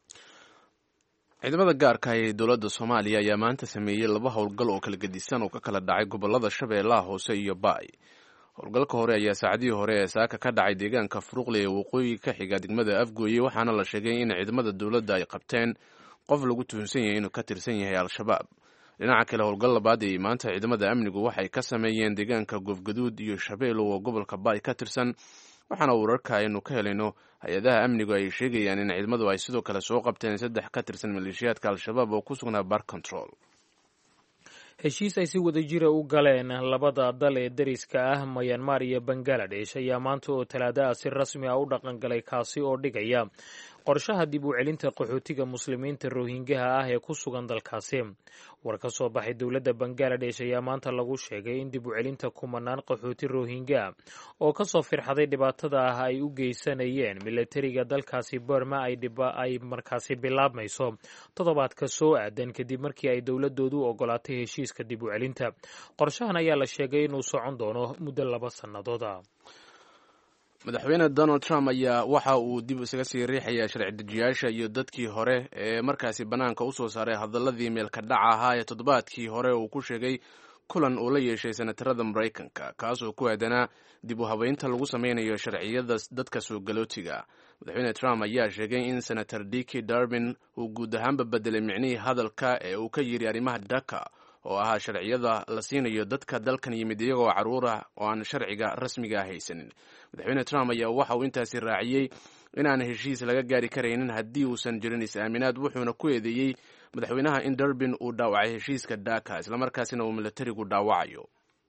ciidamada gaarka ee dowladda Soomaaliya ayaa maanta sameeyey 2 howlgal oo kala gedisan oo ka kala dhacay gobolada Shabeellaha Hoose iyo Baay. howlgalka hore ayaa saacadihii hore ee saaka ka dhacay deegaanka Furuqle ee waqooyi ka xiga degmada Afgooye, waxaana la sheegay in ciidamada dowladda ay qabteen qof lagu tuhunsan yahay inuu ka tirsan yahay Al-Shabaab. dhinaca kale, howlgal labaad ee maanta ciidamada amnigu waxay ka sameeyeen deegaanka Goofgaduud iyo Shabeello oo gobolka Baay ka tirsan, waxaana wararka aynu ka helayno hay-adaha amnigu ay sheegayaan in ciidamadu ay sidoo kale soo qabteen 3 ka tirsan maleeshiyaadka Al-Shabaab oo ku sugnaa bar control. heshiis ay si wada jira u galeen labada dal ee deriska ah Myanmar iyo Bangladesh ayaa maanta oo Talaado ah si rasmi ah u dhaqan galay, kaasi oo dhigaya qorshaha dib u celinta qaxootiga muslimiinta Rohingyaha ah ee ku sugan dalkaasi. war ka soo baxay dowladda Bangladesh ayaa maanta lagu sheegay in dib u celinta kumanaan qaxooti Rohingya oo ka soo firxaday dhibaatada ah ay u geysanayeen militariga dalkaasi Burma ay markaasi bilaabmayso toddobaadka soo aadan kadib markii ay dowladoodu ogolaatay heshiiska dib u celinta. qorshahan ayaa la sheegay inuu socon doono muddo 2 sannadood ah. madaxweyne Donald Trump ayaa waxa uu dib isaga sii riixayaa sharci dejiyaasha iyo dadkii hore ee markaasi banaanka u soo saaray hadaladii meelka dhaca ahaa ee toddobaadkii hore uu ku sheegay kulan uu la yeeshay senatarada Mareykanka, kaasoo ku aadanaa dib u habeynta lagu sameynayo sharciyada dadka soo galootiga. madaxweyne Trump ayaa sheegay in senator Dick Durbin uu guud ahaanba bedelay micnihii hadalka ee uu ka yiri arrimaha DACA oo ahaa sharciyada la siinayo dadka dalkan yimid iyagoo caruur ah oo aan sharciga rasmiga ah haysanin. madaxweyne Trump ayaa waxa uu intaasi raaciyey inaan heshiis laga gaari karaynin haddii uusan jirin is-aaminaad, wuxuuna ku eedeeyey madaxweynaha in Durbin uu dhaawacay heshiiska DACA islamarkaasina uu militarigu dhaawacayo.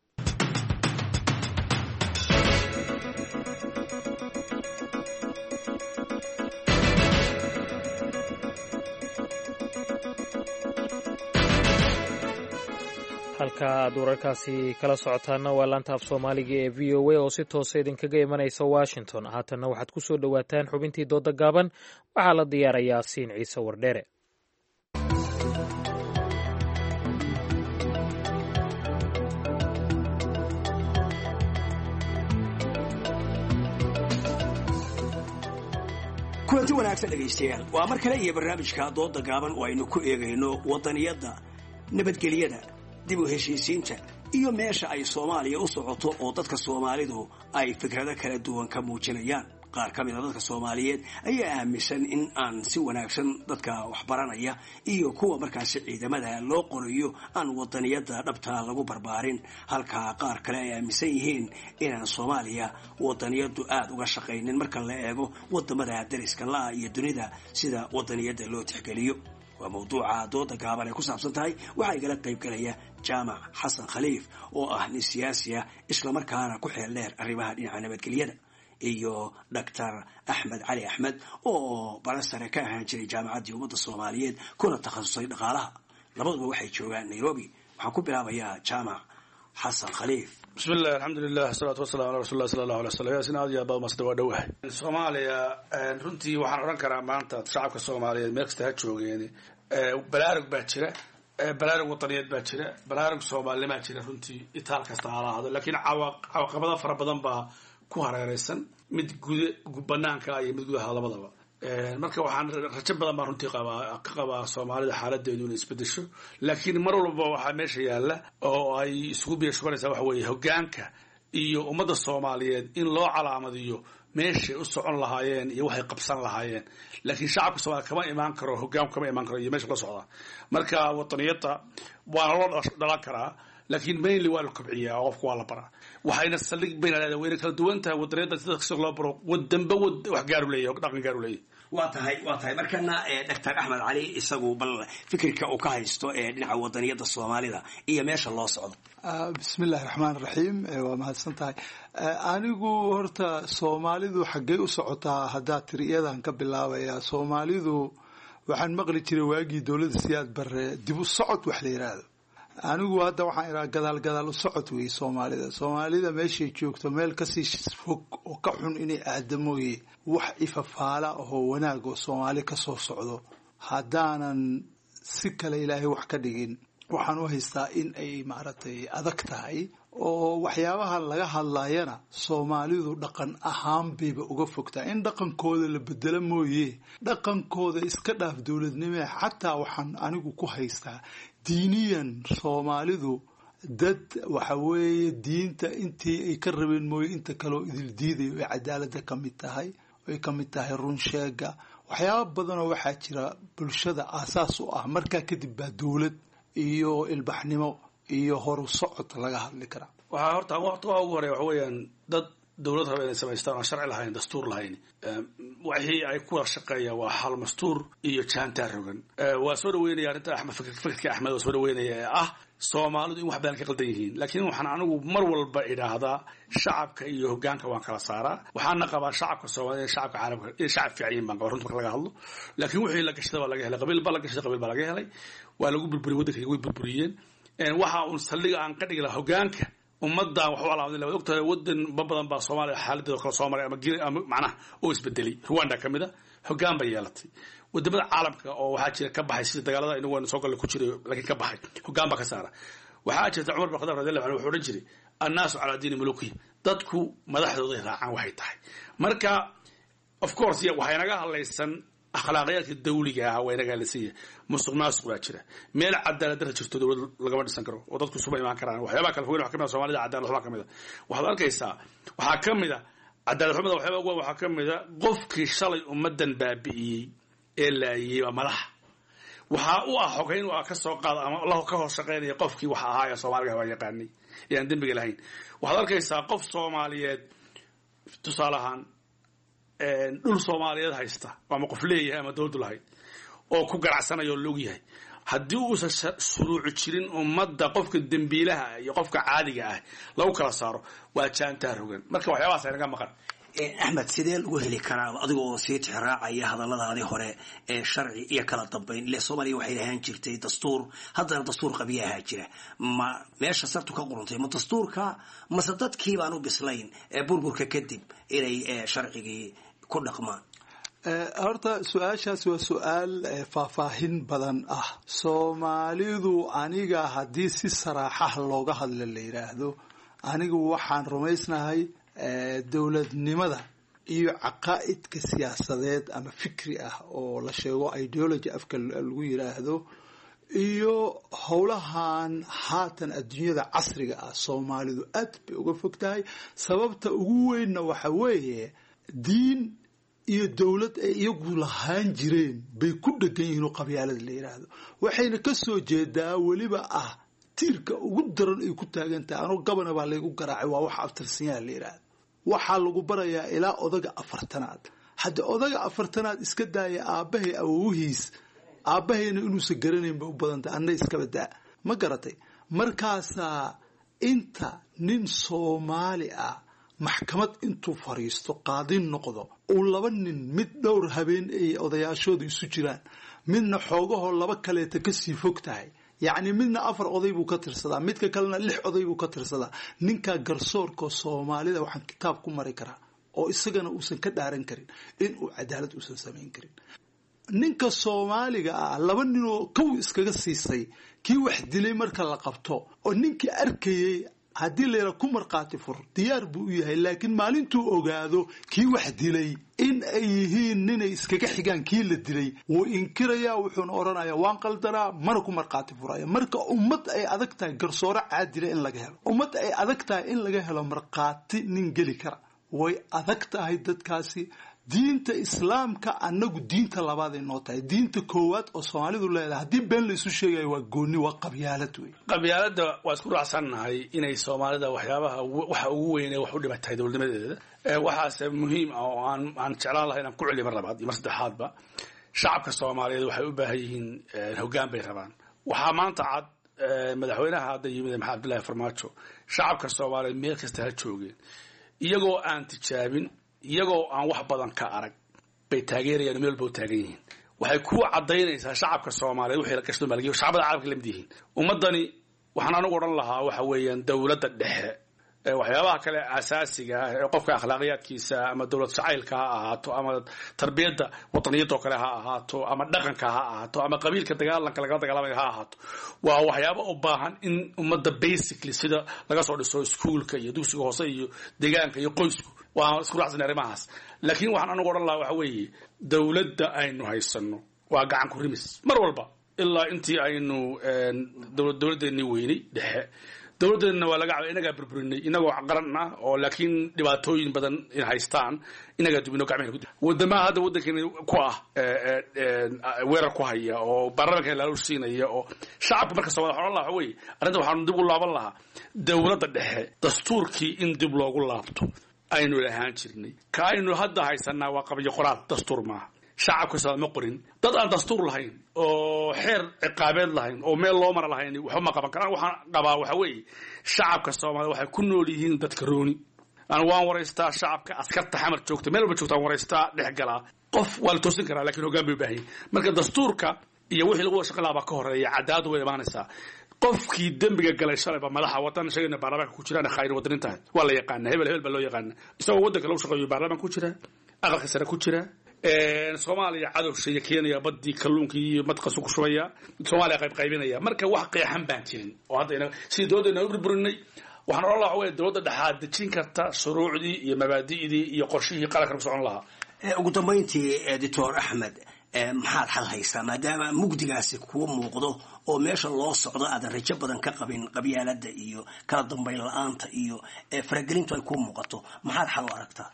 halka aad wararkaasi kala socotaana waa laanta af soomaaliga ee VOA oo si toosa idinkaga imanaysa Washington. haatanna waxaad ku soo dhowaataan xubintii dooda gaaban, waxaa la diyaarayaa Siin Ciise Wardheere. kulanti wanaagsan dhegaystayaal, waa mar kale iyo barnaamijka dooda gaaban oo aynu ku eegayno wadaniyadda, nabadgelyada, dib u heshiisiinta iyo meesha ay Soomaaliya u socoto oo dadka Soomaalidu ay fikrado kala duwan ka muujinayaan. qaar ka mida dadka soomaaliyeed ayaa aaminsan in aan si wanaagsan dadka waxbaranaya iyo kuwa markaasi ciidamada loo qorayo aan wadaniyada dhabta lagu barbaarin halka qaar kale ay aaminsan yihiin inaan soomaaliya wadaniyadu aada uga shaqaynin marka la eego wadamada dariska la iyo dunida sida wadaniyada loo tixgeliyo waa mawduuca dooda gaaban ay ku saabsan tahay waxaa igala qayb galaya jaamac xasan khaliif oo ah nin siyaasi ah islamarkaana ku xeel dheer arrimaha dhinaca nabadgelyada iyo doctor axmed cali axmed oo barasare ka ahaan jiray jaamacaddii ummadda soomaaliyeed kuna takhasusay dhaqaalaha labaduba waxay joogaan nairobi waxaan ku bilaabayaa jaamac xasan khaliif بسم الله الحمد لله والصلاة والسلام على رسول الله صلى الله عليه وسلم يا سيدنا يا بابا مصدوا دوه Soomaaliya runtii waxaan oran karaa maanta shacabka Soomaaliyeed meel kasta ha joogeen balaarug baa jira balaarug wadaniyeed baa jira balaarug Soomaaliyeed baa jira runtii itaal kasta ha lahaado laakiin caqabado fara badan baa ku hareeraysan mid banaanka iyo mid gudaha labadaba marka waxaan rajo badan baan runtii ka qabaa Soomaalida xaaladeedu inay isbedesho laakiin mar walba waxa meesha yaala oo ay isugu biirshoobaysaa waxa weeye hoggaanka iyo ummadda Soomaaliyeed in loo calaamadiyo meesha u socon lahaayeen iyo waxay qabsan lahaayeen laakiin shacabka Soomaaliyeed kama imaan karo hoggaanku kama imaan karo iyo meesha la socda marka wadaniyada waa loo dhalan karaa laakiin mainly waa la kobciyaa qofku waa la baraa waxayna saldhig bayna weyn kala duwan tahay wadaniyada sida si loo baro wadanba wax gaar u leeyahay dhaqan gaar u leeyahay waa tahay markana doctor axmed cali isagu bal fikirka uu ka haysto dhinaca wadaniyada Soomaalida iyo meesha loo socdo bismillaahir rahmaanir rahiim waa mahadsantahay anigu horta Soomaalidu xaggee u socotaa hadaa tiriyadan ka bilaabaya Soomaalidu waxaan maqli jiray waagii dawladda siyaad bare dib u socod wax la yiraahdo anigu hadda waxaan iraa gadaal u socod weey Soomaalida meeshay joogto meel ka sii fog oo ka xun inay aadamooye wax ifafaala oo wanaag oo Soomaali ka soo socdo hadaanan si kale Ilaahay wax ka dhigin waxaan u haystaa in ay maaragtay adag tahay oo waxyaabaha laga hadlayana Soomaalidu dhaqan ahaan bayba uga fogtaa in dhaqankooda la bedelo mooyee dhaqankooda iska dhaaf dawladnimo xataa waxaan anigu ku haystaa diiniyan Soomaalidu dad waxa weeye diinta intii ay ka rabeen mooyee inta kale oo idil diiday oo cadaaladda ka mid tahay ay ka mid tahay run sheega waxyaabo badan oo waxaa jira bulshada aasaas u ah markaa kadib baa dawlad iyo ilbaxnimo iyo horu socod laga hadli karaa waxa horta waqtiga ugu horeeya waxa weeyaan dad dawlad raba inay samaystaan sharci lahayn dastuur lahayn wixii ay ku shaqeeyaan waa hal mastuur iyo jaanta rogan waa soo dhaweynaya arinta Axmed fikirka Axmed oo soo dhaweynaya Soomaalidu in wax badan ka qaldan yihiin laakiin waxaan anigu mar walba idhaahdaa shacabka iyo hoggaanka waan kala saaraa waxaan qabaa shacabka Soomaaliyeed shacabka caalamka iyo shacab fiican baan qabaa runta laga hadlo laakiin wixii la gashada waa laga helay qabiil baa laga helay waa lagu burburiyay wadanka way burburiyeen waxa uu saldhiga aan ka dhigi lahaa hoggaanka ummadda wax u alaaday la ogtahay wadan badan baa Soomaaliya xaaladda kala soo maray ama macnaha oo isbedelay Rwanda kamida hoggaan bay yeelatay wadamada caalamka oo waxa jira ka baxay sida dagaalada inuu waan soo galay ku jiray laakiin ka baxay hoggaan baa ka saara waxa jirta Umar bin Khattab radiyallahu anhu wuxuu oran jiray annaasu ala diini muluki dadku madaxdooda raacaan waxay tahay marka of course waxay naga hadlaysan akhlaaqiyadka dawliga ah way naga leeyahay musuqmaasuq waa jira meel cadaalad darro jirto dawlad laga dhisan karo oo dadku suba imaan karaan waxyaabo kale fogeyn wax kamid Soomaalida cadaalad waxba kamid waxaad arkaysaa waxa kamid cadaalad xumada waxyaabo waxa kamid qofkii shalay ummadan baabi'iyay ee laayay madax waxa uu ah xogeyn waa ka soo qaad ama Allah ka hoos shaqeynaya qofkii waxa ahaa Soomaaliga waa yaqaanay ee dambiga lahayn waxaad arkaysaa qof Soomaaliyeed tusaalahan dhul Soomaaliyeed haysta ama qof leeyahay ama dawlad lahayd oo ku garacsanayo loo yahay haddii uu shuruuc jirin ummadda qofka dambiilaha iyo qofka caadiga ah lagu kala saaro waa jaanta rogan marka waxyaabahaas ay naga maqan Axmed sidee lagu heli karaa adigoo sii tixraacaya hadalladaadii hore ee sharci iyo kala dambeyn ilaa Soomaaliya waxay lahayn jirtay dastuur haddana dastuur qabiyaha jira ma meesha sartu ka qurantay ma dastuurka ma dadkii baan u bislayn ee burburka kadib inay sharcigii ku dhaqmaan horta su'aashaas waa su'aal faahfaahin badan ah Soomaalidu aniga haddii si saraaxa looga hadlo la yiraahdo anigu waxaan rumaysnahay dawladnimada iyo caqaa'idka siyaasadeed ama fikri ah oo la sheego ideology afka lagu yiraahdo iyo howlahan haatan adduunyada casriga ah Soomaalidu aad bay uga fogtahay sababta ugu weynna waxa weeye diin iyo dowlad ay iyagu lahaan jireen bay ku dhegan yihiin oo qabyaalada la yidhaahdo waxayna ka soo jeedaa weliba ah tiirka ugu daran ay ku taagan tahay anoo gabana baa laygu garaacay waa waxa aftirsanyaha la yidhaahdo waxaa lagu barayaa ilaa odaga 40aad hadda odaga 40aad iska daaya aabbahay awowihiis aabbahayna inuusan garanayn bay u badantay anna iskaba daa ma garatay markaasaa inta nin Soomaali ah maxkamad intuu fariisto qaadin noqdo oo 2 nin mid dhowr habeen ay odayaashoodu isu jiraan midna xoogahoo 2 kaleeta ka sii fog tahay yacni midna 4 oday buu ka tirsadaa midka kalena 6 oday buu ka tirsadaa ninka garsoorka Soomaalida waxaan kitaab ku mari karaa oo isagana uusan ka dhaaran karin in uu cadaalad uusan sameyn karin ninka Soomaaliga ah 2 nin oo kow iskaga siisay kii wax dilay marka la qabto oo ninkii arkayay haddii leela ku marqaati fur diyaar buu u yahay laakiin maalintuu ogaado kii wax dilay in ay yihiin ninay iskaga xigaan kii la dilay wuu inkirayaa wuxuuna oranayaa waan qaldanaa mana ku marqaati furaya marka ummad ay adag tahay garsoore caadila in laga helo ummad ay adag tahay in laga helo marqaati nin geli kara way adag tahay dadkaasi diinta islaamka anagu diinta labaad ay noo tahay diinta koowaad oo Soomaalidu leedahay haddii been la isu sheegayo waa gooni waa qabyaalad wey qabyaalada waa isku raacsanahay inay Soomaalida waxyaabaha waxa ugu weyn ee wax u dhibatay dawladnimadeeda waxaas muhiim ah oo aan jeclaan lahayn aan ku celiyo mar labaad iyo mar saddexaadba shacabka Soomaaliyeed waxay u baahan yihiin hoggaan bay rabaan waxa maanta cad madaxweynaha hadda yimid Maxamed Abdullaahi Farmaajo shacabka Soomaaliyeed meel kasta ha joogeen iyagoo aan tijaabin iyagoo aan wax badan ka arag bay taageerayaan meel buu taagan yihiin waxay ku cadeynaysaa shacabka Soomaaliyeed wixii la gashto malgiyo shacabada caalamka lamid yihiin ummadani waxaan anigu oran lahaa waxa weeyaan dawladda dhexe waxyaabaha kale asaasiga ah ee qofka akhlaaqiyadkiisa ama dawlad jacaylka ha ahaato ama tarbiyada wadaniyada kale ha ahaato ama dhaqanka ha ahaato ama qabiilka dagaalanka laga dagaalamay ha ahaato waa waxyaabo u baahan in ummadda basically sida laga soo dhiso iskuulka iyo dugsiga hoose iyo deegaanka iyo qoysku waa isku raacsan arrimahaas laakiin waxaan anigu oran lahaa waxa weeye dawladda aynu haysano waa gacan ku rimis mar walba ilaa intii aynu dawladdeeni weynay dhexe dawladdeena waa laga cabay inaga burburinay inagoo qaran ah oo laakiin dhibaatooyin badan in haystaan inaga dubino gacmaha ku wadamaha hadda wadankeena ku ah weerar ku haya oo baarlamaanka la ursiinaya oo shacabka marka Soomaaliya waxa waxa weeye arrinta waxaan dib u laaban lahaa dawladda dhexe dastuurkii in dib loogu laabto aynu lahaan jirnay ka aynu hadda haysanaa waa qabyo qoraal dastuur ma shacabka Soomaaliya qorin dad aan dastuur lahayn oo xeer ciqaabeed lahayn oo meel loo mar lahayn waxa ma qaban karaan waxaan qabaa waxa weeye shacabka Soomaaliya waxay ku nool yihiin dadka rooni aan waan wareystaa shacabka askarta xamar joogta meel walba joogtaan wareystaa dhexgala qof waa la toosin karaa laakiin hoggaan bay baahan marka dastuurka iyo wixii lagu shaqalaaba ka horeeya cadaalad way imaanaysaa qofkii dambiga galay shalay ba madaxa wadan shaqeynaa baarlamaanka ku jiraan khayr wadaninta waa la yaqaan hebel ba loo yaqaan isagoo wadanka lagu shaqeeyo baarlamaanka ku jira aqalka sare ku jira Soomaaliya cadowshay Kenya badii kalluunka iyo madqasu ku shubaya Soomaaliya qaybinaya marka wax qeexan baan jirin oo hadda si doodana u burburinay waxaan oran lahaa way dawladda dhaxaad dejin karta shuruucdii iyo mabaadi'dii iyo qorshihii qaranka ku socon lahaa ugu dambeyntii Dr. Ahmed maxaad xal haysaa maadaama mugdigaasi kuwa muuqdo oo meesha loo socdo aad rajo badan ka qabin qabyaalada iyo kala dambeyn la'aanta iyo faragelintu ay ku muuqato maxaad xal u aragtaa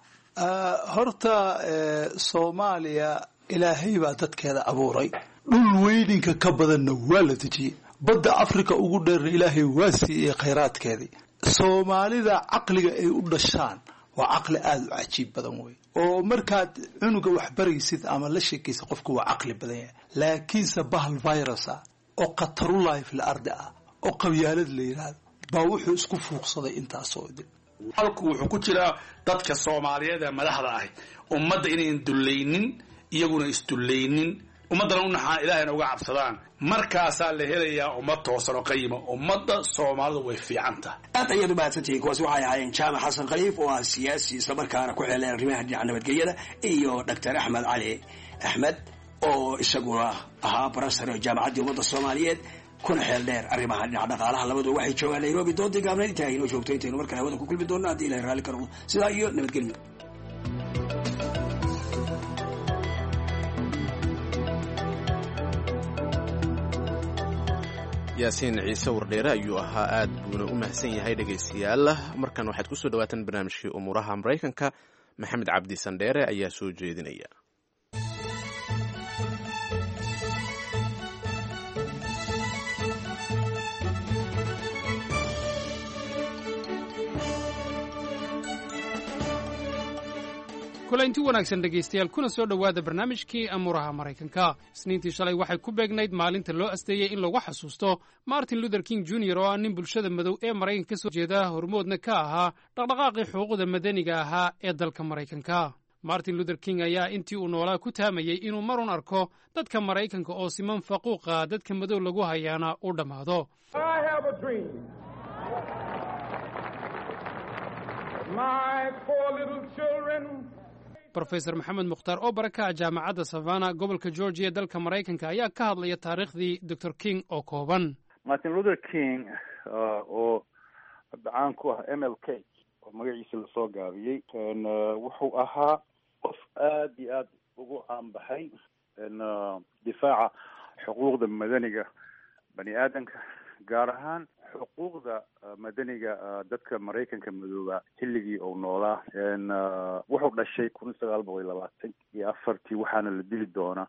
horta Soomaaliya ilaahay baa dadkeeda abuuray dhul weyninka ka badanna waa la dejiyay badda Afrika ugu dheer ilaahay waa siiyay khayraadkeedii Soomaalida aqliga ay u dhashaan waa aqli aad u cajiib badan way oo markaad cunuga wax baraysid ama la sheekaysid qofku waa aqli badan yahay laakiin sabahal virus oo qatarulahi fil ardi oo qabyaalad la yiraahdo baa wuxuu isku fuuqsaday intaas oo dib halku wuxuu ku jiraa dadka Soomaaliyeed ee madaxda ah ummadda inay dulleynin iyaguna isdulleynin ummadana u naxaa ilaahayna uga cabsadaan markaasaa la helayaa ummad toosan oo qiimo ummadda Soomaalidu way fiicanta aad ayadu baadsantii kuwaas waxay ahaayeen Jaamac Xasan Khaliif oo ah siyaasi isla markaana ku xeelay arrimaha dhinaca nabadgelyada iyo Dr. Axmed Cali Axmed oo isaguna ahaa barasar jaamacadda ummadda Soomaaliyeed kuna xeel dheer arrimaha dhinaca dhaqaalaha labadu waxay joogaan Nairobi doodii gaabnayd inta ay inoo joogtay intaynu markale hawada ku kulmi doonno haddii Ilaahay raalli ka noqdo sidaa iyo nabadgelyo yaasiin ciise wardheere ayuu ahaa aad buuna u mahadsan yahay dhegaystayaal markan waxaad ku soo dhawaataan barnaamijkii umuuraha Mareykanka maxamed cabdi sandheere ayaa soo jeedinaya. kulanti wanaagsan dhegaystayaal kuna soo dhowaada barnaamijkii amuuraha maraykanka. isniintii shalay waxay ku beegnayd maalinta loo asteeyey in lagu xasuusto martin luther king jr oo ah nin bulshada madow ee maraykanka ka soo jeeda hormoodna ka ahaa dhaqdhaqaaqii xuquuqda madaniga ahaa ee dalka maraykanka. martin luther king ayaa intii uu noolaa ku taamayey inuu marun arko dadka maraykanka oo siman faquuqa dadka madow lagu hayaana u dhammaado. brofesor maxamed mukhtaar oo baraka ah jaamacadda savana gobolka georgia dalka maraykanka ayaa ka hadlaya taariikhdii dr king oo kooban. martin luther king oo caan ku ah m l k oo magaciisa lasoo gaabiyey wuxuu ahaa qof aad iyo aad ugu caanbaxay difaaca xuquuqda madaniga bani aadamka, gaar ahaan xuquuqda madaniga dadka maraykanka madooba xilligii uu noolaa. wuxuu dhashay 1924 waxaana la dili doonaa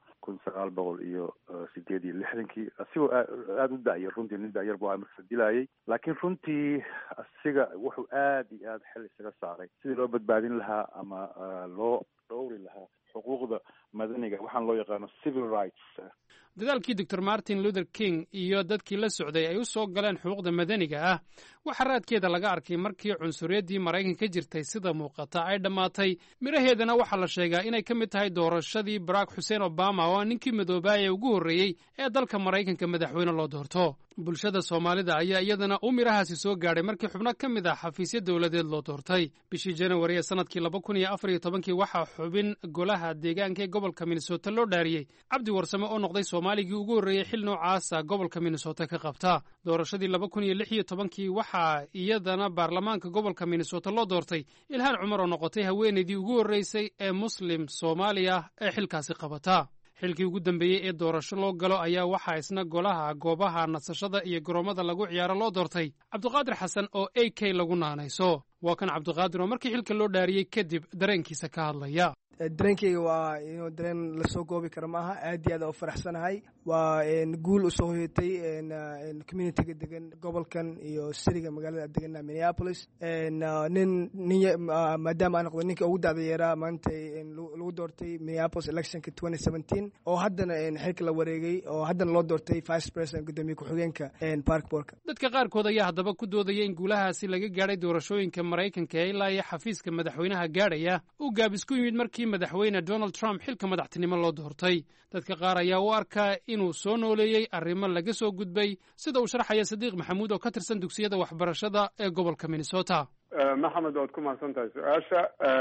1968 asigoo aad u da'yar, runtii nin da'yar buu marka dilayay, laakiin runtii asiga wuxuu aad iyo aad xil isaga saaray sidii loo badbaadin lahaa ama loo dhowri lahaa xuquuqda madaniga, waxaan loo yaqaano civil rights. dadaalkii dr martin luther king iyo dadkii la socday ay u soo galeen xuquuqda madaniga ah waxaa raadkeeda laga arkay markii cunsuriyaddii maraykanka ka jirtay sida muuqata ay dhammaatay. midhaheedana waxaa la sheegaa inay ka mid tahay doorashadii barack xuseen obama oo ninkii madoobaaya ugu horreeyey ee dalka maraykanka madaxweyne loo doorto. bulshada soomaalida ayaa iyadana u midhahaasi soo gaadhay markii xubno ka mid ah xafiisyo dowladeed loo doortay. bishii janawari ee sanadkii 2014 waxaa xubin golaha deegaanka ee gobolka minnesota loo dhaariyey cabdi warsame oo noqday soomaaligii ugu horreeyey xil noocaasa gobolka minnesota ka qabta. doorashadii 2016 waxaa iyadana baarlamaanka gobolka minnesota loo doortay ilhaan cumar oo noqotay haweenaydii ugu horreysay ee muslim soomaaliya ee xilkaasi qabata. xilkii ugu dambeeyey ee doorasho loo galo ayaa waxaa isna golaha goobaha nasashada iyo garoomada lagu ciyaaro loo doortay cabdiqaadir xasan oo a k lagu naanayso. waa kan cabdiqaadir oo markii xilka loo dhaariyey kadib dareenkiisa ka hadlaya. dareenkayga waa inuu dareen lasoo goobi karo maaha, aad iyo aad u faraxsanahay. waa guul usoo hoyatay communityga degan gobolkan iyo siriga magaalada degana minneapolis. maadaama aan noqday ninka ugu dacda yeeraa maanta lagu doortay minneapolis electionka 2017 oo haddana xilka la wareegay oo haddana loo doortay vice president gudoomiye ku-xigeenka parkborka. dadka qaarkood ayaa haddaba ku doodaya in guulahaasi laga gaadhay doorashooyinka maraykanka ee ilaa iyo xafiiska madaxweynaha gaadhaya uu gaabis ku yimid markii madaxweyne donald trump xilka madaxtinimo loo doortay. dadka qaar ayaa u arkaa inuu soo nooleeyey arrimo laga soo gudbay, sida uu sharxaya sadiiq maxamuud oo ka tirsan dugsiyada waxbarashada ee gobolka minnesota. maxamed waad ku mahadsan tahay su-aasha.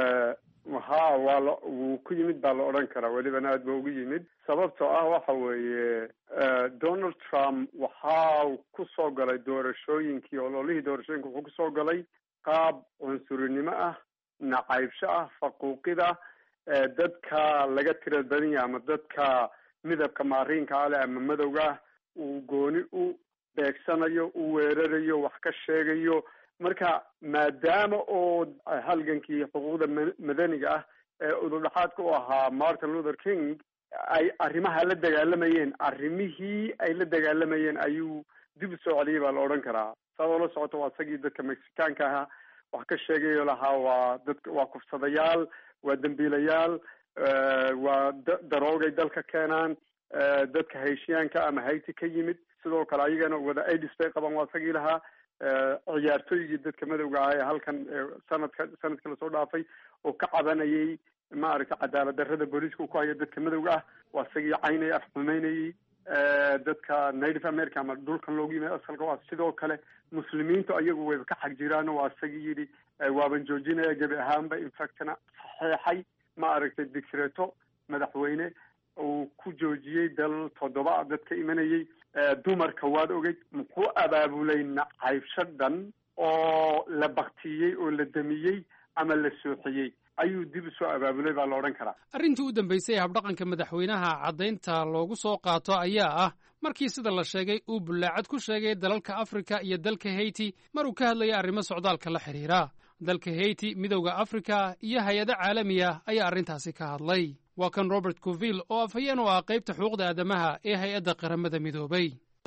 wuu ku yimid baa la odhan karaa, welibana aad ba ugu yimid. sababtoo ah waxa weeye donald trump waxaa ku soo galay doorashooyinkii, ololihii doorashooyinka wuxuu kusoo galay qaab cunsurinimo ah, nacaybsho ah, faquuqida dadka laga tira badan yahay ama dadka midabka maariinka ale ama madowga ah uu gooni u beegsanayo, u weerarayo, wax ka sheegayo. marka maadaama oo halgankii xuquuqda madaniga ah ee ududhaxaadka u ahaa martin luther king ay arrimaha la dagaalamayeen, arrimihii ay la dagaalamayeen ayuu dib u soo celiyay baa la odhan karaa. saadoo la socoto waa isagii dadka mexikaanka ahaa wax ka sheegayo lahaa waa kufsadayaal, waa dembiilayaal, waa daroogay dalka keenaan, dadka hayshiyaanka ama hayti ka yimid sidoo kale ayagana wada aids bay qabaan, waa isagii lahaa. ciyaartooygii dadka madowga ah ee halkan sanadka lasoo dhaafay oo ka cabanayay maaragtay cadaalad darrada booliiska ku haya dadka madowga ah, waa isagii caynaya, afxumeynayay dadka native america ama dhulkan loogu yimid asalka. waa sidoo kale muslimiintu ayagu wayba ka xag jiraan, waa isagii yidhi waaban joojinaya gebi ahaanba, infactna saxeexay maaragtay dicreto madaxweyne uu ku joojiyey dal 7 dad ka imanayay. dumarka waad ogeyd, muxuu abaabulay nacaybsho dhan oo la baktiyey oo la damiyey ama la sooxiyey ayuu dib usoo abaabulay baa la odhan karaa. arrintii u dambaysay ee habdhaqanka madaxweynaha caddaynta loogu soo qaato ayaa ah markii sida la sheegay uu bullaacad ku sheegay dalalka afrika iyo dalka hayti mar uu ka hadlayay arrimo socdaalka la xidhiira. dalka haiti midowda afrika iyo hay-ado caalami ah ayaa arrintaasi ka hadlay waa kan robert coville oo afhayeen u ah qaybta xuquuqda aadamaha ee hay-adda qaramada midoobay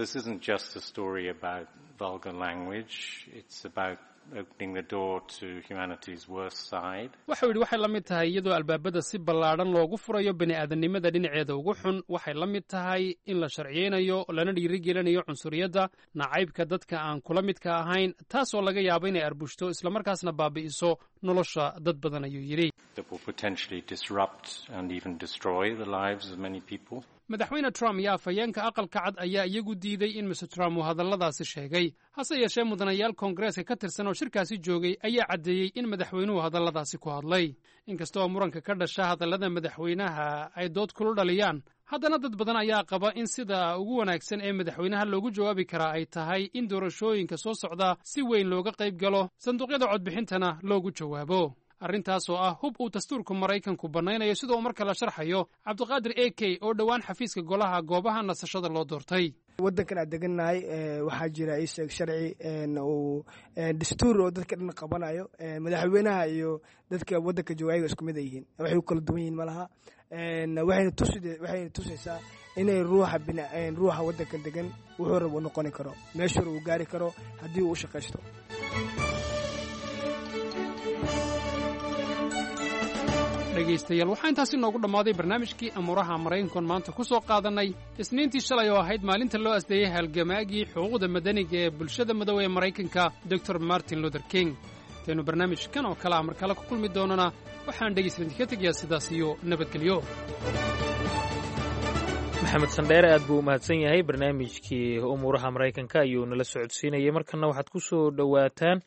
waxau yidhi waxay la mid tahay iyadoo albaabada si ballaadhan loogu furayo bini'aadanimada dhinaceeda ugu xun waxay la mid tahay in la sharciyeynayo lana dhiirigelinayo cunsuriyadda nacaybka dadka aan kula midka ahayn taasoo laga yaabo inay arbushto islamarkaasna baabi'iso nolosha dad badan ayuu yidhi madaxweyne trump iyo afhayeenka aqalka cad ayaa iyagu diiday in mr trump uu hadalladaasi sheegay hase yeeshee mudanayaal koongareeska ka tirsan oo shirkaasi joogay ayaa caddeeyey in madaxweynuhu hadalladaasi ku hadlay inkastoo muranka ka dhasha hadallada madaxweynaha ay dood kulu dhaliyaan haddana dad badan ayaa qaba in sida ugu wanaagsan ee madaxweynaha loogu jawaabi karaa ay tahay in doorashooyinka soo socda si weyn looga qayb galo sanduuqyada codbixintana loogu jawaabo arrintaas oo ah hub uu dastuurka maraykanku bannaynayo sida uu marka la sharxayo cabdiqaadir a k oo dhowaan xafiiska golaha goobaha nasashada loo doortay waddankan aan degannahay waxaa jira isheeg sharci uu dastuur oo dadka dhan qabanayo madaxweynaha iyo dadka waddanka jooga ayaga isku mid ay yihiin waxay u kala duwan yihiin malaha waxayna tusaysaa inay ruuxa waddankan degan wuxuu rab u noqoni karo meeshuu rab uu gaari karo haddii uu u shaqaysto dhegaystayaal waxaa intaasi noogu dhammaaday barnaamijkii amuuraha maraykankoon maanta ku soo qaadannay isniintii shalay oo ahayd maalinta loo asdeeyey halgamaagii xuquuqda madaniga ee bulshada madow ee maraykanka dor martin luther king intaynu barnaamijkan oo kale a mar kale ku kulmi doonana waxaan dhegaystaydinka tegayaa sidaas iyo nabadgelyo maxamed sandheere aad buu u mahadsan yahay barnaamijkii umuuraha maraykanka ayuu nala socodsiinayay markana waxaad ku soo dhowaataan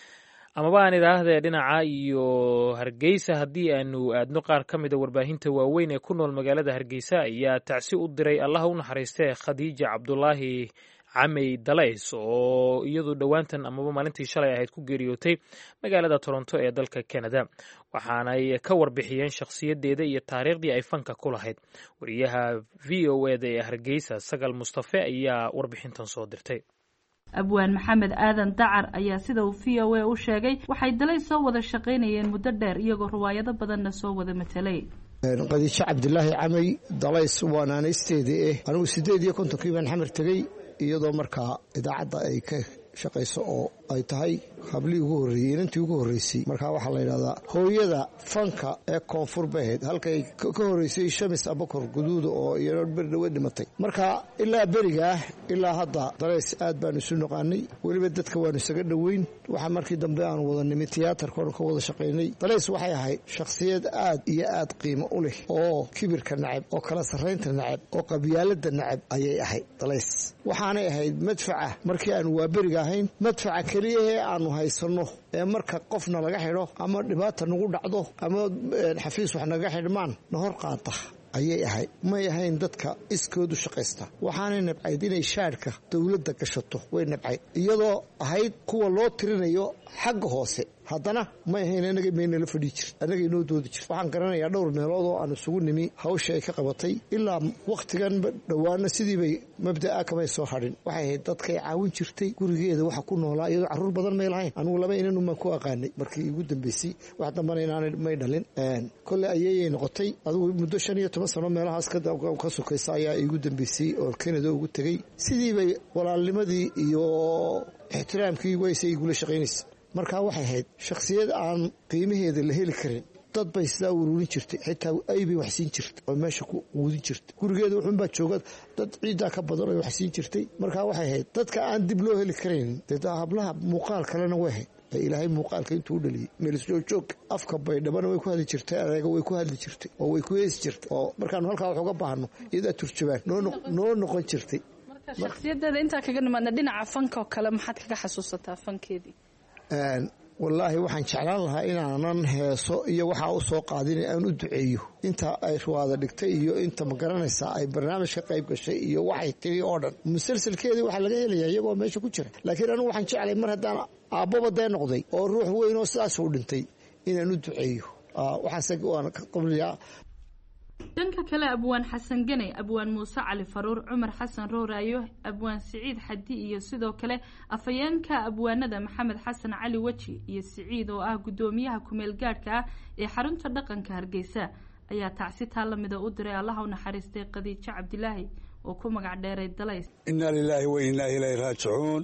amaba aan idhaahdee dhinaca iyo hargeysa haddii aanu aadno qaar ka mida warbaahinta waaweyn ee ku nool magaalada hargeysa ayaa tacsi u diray allaha u naxariistee khadiija cabdulaahi camey dalays oo iyadu dhowaantan amaba maalintii shalay ahayd ku geeriyootay magaalada toronto ee dalka canada waxaanay ka warbixiyeen shakhsiyadeeda iyo taariikhdii ay fanka ku lahayd wariyaha v o eda ee hargeysa sagal mustafe ayaa warbixintan soo dirtay abwaan maxamed aadan dacar ayaa sida uu v o a u sheegay waxay dalay soo wada shaqaynayeen muddo dheer iyagoo riwaayado badanna soo wada matelay khadiijo cabdilaahi camey dalays waa naanaysteedii anigu 58 baan xamar tegey iyadoo markaa idaacadda ay ka shaqayso oo ay tahay hablii ugu horreeyey inantii ugu horreysay markaa waxaa la yidhahdaa hooyada fanka ee koonfur bahayd halkay ka horreysay shamis abakor guduuda oo iyano berdhawe dhimatay marka ilaa berigaah ilaa hadda dalays aad baanu isu naqaanay weliba dadka waanu isaga dhoweyn waxaa markii dambe aanu wada nimi tiyaatarkoonu ka wada shaqaynay dalays waxay ahayd shakhsiyad aad iyo aad qiimo u leh oo kibirka nacab oo kala sarraynta nacab oo qabyaalada nacab ayay ahayd dalays waxaanay ahayd madfaca markii aanu waa beriga ahayn madfaca keliyahee aanu haysanno ee marka qofna laga xidho ama dhibaata nagu dhacdo ama xafiis wax naga xidhmaan na hor qaata ayay ahayd may ahayn dadka iskoodu shaqaysta waxaanay nabcayd inay shaadhka dowladda gashato way nabcayd iyadoo ahayd kuwa loo tirinayo xagga hoose haddana may ahayn anaga maynala fadhii jir annaga inoo doodi jir waxaan garanayaa dhowr meelood oo aan isugu nimi hawsha ay ka qabatay ilaa wakhtigan dhowaana sidii bay mabda'a kamay soo hadhin waxay ahayd dadkay caawin jirtay gurigeeda waxa ku noolaa iyadoo carruur badan may lahayn anugu laba inanunbaan ku aqaanay markii igu dambeysay wax dambana inaanay may dhalin kolle ayayay noqotay adigu muddo 15 sano meelahaas ka sokaysa ayaa igu dambeysay oo Canada ugu tegey sidii bay walaalnimadii iyo ixtiraamkii wayse igula shaqaynaysa markaa waxay ahayd shakhsiyad aan qiimaheeda la heli karin dad bay sidaa ururin jirtay xitaa aybay wax siin jirtay oo meesha ku quudin jirtay gurigeeda wuxuunbaa jooga dad ciiddaa ka badan oo wax siin jirtay markaa waxay ahayd dadka aan dib loo heli karayn dee hablaha muuqaal kalena way ahayd ilaahay muuqaalka intuu u dhaliyey meelisjoog afka baydhabana way ku hadli jirtay adeega way ku hadli jirtay oo way ku heesi jirtay oo markaanu halkaa wax uga baahno iyadaa turjabaan noo noqon jirtay shakhsiyadeeda intaa kaga nimaadna dhinaca fanka oo kale maxaad kaga xasuusataa fankeedii wallaahi waxaan jeclaan lahaa inaanan heeso iyo waxaa u soo qaadin aan u duceeyo inta ay ruwaada dhigtay iyo inta ma garanaysaa ay barnaamij ka qayb gashay iyo waxay tiri oo dhan musalsalkeedii waxaa laga helayaa iyagoo meesha ku jira laakiin anigu waxaan jeclay mar haddaan aabbaba dee noqday oo ruux weyn oo sidaasuu dhintay inaan u duceeyo waxaase waan qabliyaa dhanka kale abwaan xasan ganay abwaan muuse cali faruur cumar xasan rooraayo abwaan siciid xadi iyo sidoo kale afayeenka abwaanada maxamed xasan cali weji iyo siciid oo ah gudoomiyaha kumeel gaadhka ah ee xarunta dhaqanka hargeysa ayaa tacsi taa lamida u diray allaha u naxariistay qadiijo cabdilaahi oo ku magac dheeray dalays. inna lilaahi wa inna ilayhi raajicuun.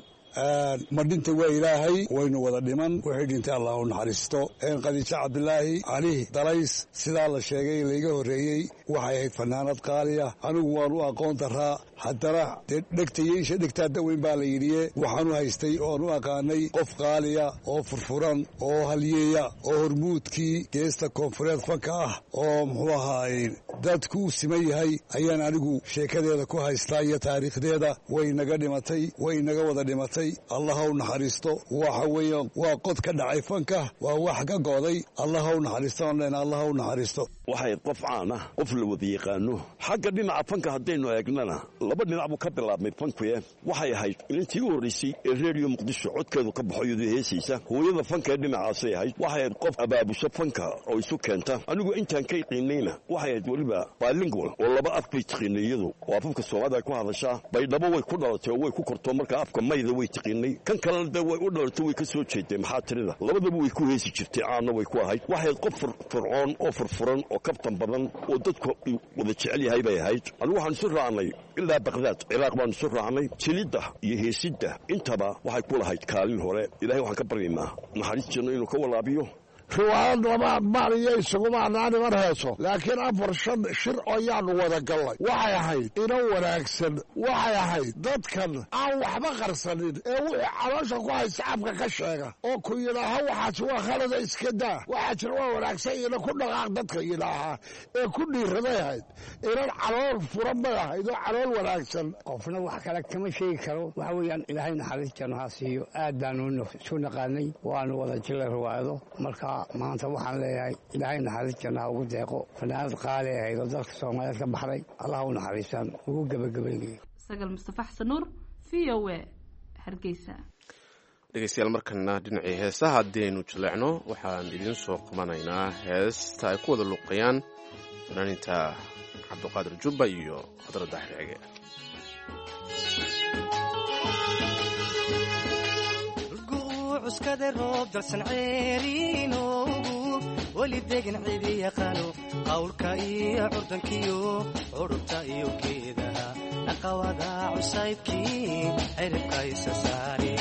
ma dhinta waa ilaahay waynu wada dhiman wixii dhintay allah u naxariisto. qadiijo cabdilaahi cali dalays sidaa la sheegay layga horreeyey waxay ahayd fanaanad qaaliya anigu waan u aqoon daraa haddana dee dhegtayeisha dhegtaa daweyn baa la yidhiye waxaanu haystay oan u aqaanay qof qaaliya oo furfuran oo halyeeya oo hormuudkii geesta koonfureed fanka ah oo muxuu ahaay dadku u siman yahay ayaan anigu sheekadeeda ku haystaa iyo taariikhdeeda way naga dhimatay way naga wada dhimatay allaha u naxariisto waxa weeye waa qod ka dhacay fanka waa wax ka go'day allaha u naxariisto aan allaha u naxariisto. waxay qof caan ah qof la wada yaqaano xagga dhinaca fanka haddaynu eegnana laba dhinac buu ka bilaabmay fankuye waxay ahayd intii u horreysay ee reediyo muqdisho codkeedu ka baxo iyadoo heesaysa hooyada fanka ee dhinacaasay ahayd waxay ahayd qof abaabusho fanka oo isu keenta anigu intaan ka qiinayna waxay ahayd weliba bilingual oo laba af bay tiqiinay iyadu oo afafka soomaalida ay ku hadashaa baydhabo way ku dhalatay oo way ku kortoo marka afka mayda way tiqiinay kan kalena dee way u dhalatay way ka soo jeeday maxaa tirida labadaba way ku heesi jirtay caana way ku ahayd waxay ahayd qof fircoon oo furfuran oo kabtan badan oo dadku wada jecel yahay bay ahayd anigu waxaan isu raacnay ilaa baqdaad ciraaq baan isu raacnay jilidda iyo heesidda intaba waxay ku lahayd kaalin hore ilaahay waxaan ka baryaynaa naxariistiina inuu ka walaabiyo. riwaayad labaad maaliyo isuguma anaaniman heeso laakiin 4 shir ayaanu wada gallay waxay ahayd ina wanaagsan waxay ahayd dadkan aan waxba qarsanin ee wixii caloosha ku haysta afka ka sheega oo ku yidhaaha waxaas waa khalada iska daa waxaa jira waa wanaagsan ina ku dhaqaaq dadka yidhaaha ee ku dhiiraday ahayd inan calool furan bay ahayd oo calool wanaagsan. qofna wax kale kama sheegi karo waxa weeyaan ilaahay naxariistiisa ha siiyo aad baanu isu naqaanay waanu wada jilay riwaayado marka maanta waxaan leeyahay ilaahay naxariistiisa ugu deeqo fanaanad qaali ahayd oo dalka Soomaaliyeed ka baxday allah u naxariistaan ugu gabagabeeyay. Sagal Mustafa Xasan Nuur VOA Hargeysa. dhegeystayaal markana dhinacii heesaha haddaynu jaleecno waxaan idin soo qabanaynaa heesta ay ku wada luuqayaan fanaaniinta cabdiqaadir jubba iyo khadra daahir cige. cuskada roob dalsan ceeriinoogu weli degan cidi yaqaano qawlka iyo curdankiyo curubta iyo geedaha dhaqawada cusaybkii ciribka isa saari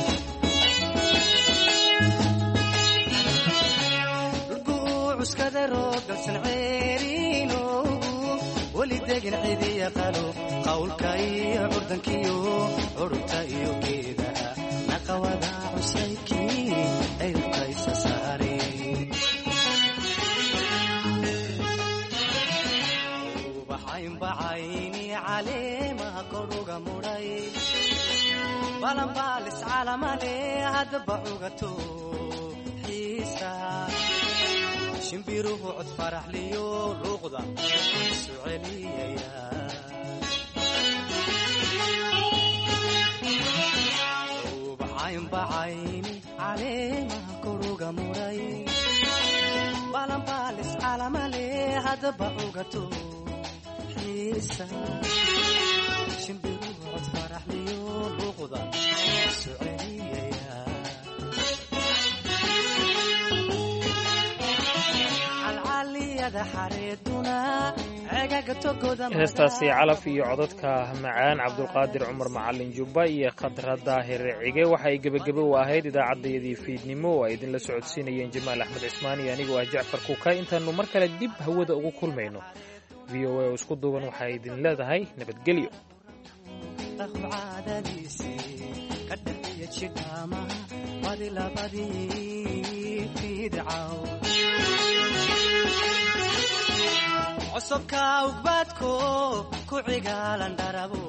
cuskada roob dalsan ceeriinoogu weli degan cidi yaqaano qawlka iyo curdankiyo curubta iyo geedaha dhaqawada cusaybkii ciribka isa saari ubaxaynbacayni caleemaha koruga mudhay balanbaalis calamale haddaba cugato xiisa shimbiruhu cod faraxliyo luuqda isu celiyaya ubaxaynbacayni caleemaha koruga mudhay balanbaalis calamale haddaba cugato xiisa shimbiruhu cod faraxliyo luuqda isu celiyaya calcaliyada xareeduna heestaasi calaf iyo codadka macaan cabdulqaadir cumar macalin jubba iyo khadra daahir cige waxay gebagebe u ahayd idaacaddayadii fiidnimo oo ay idinla socodsiinayeen jamaal axmed cismaan iyo anigoo ah jacfar kuuka intaannu mar kale dib hawada ugu kulmayno v o a oo isku duuban waxay idin leedahay nabadgelyo. cusubka ugbaadko ku cigaalan dharabo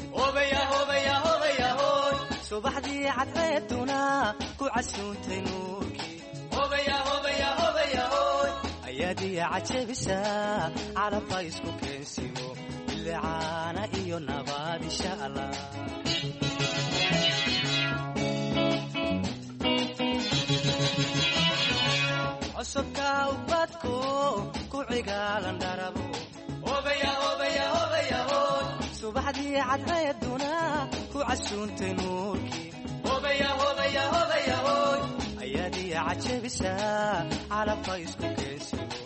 subaxdii cadceeduna ku casuuntay nuurkii ayaadiya cajabisa calabka isku keensimo bilicaana iyo nabaad insha allah cusubka ubadko ku cigaalan dharabo subaxdii cadceeduna ku casuuntay nuurkii ayaadiya cajabisa calabka isku keensiyo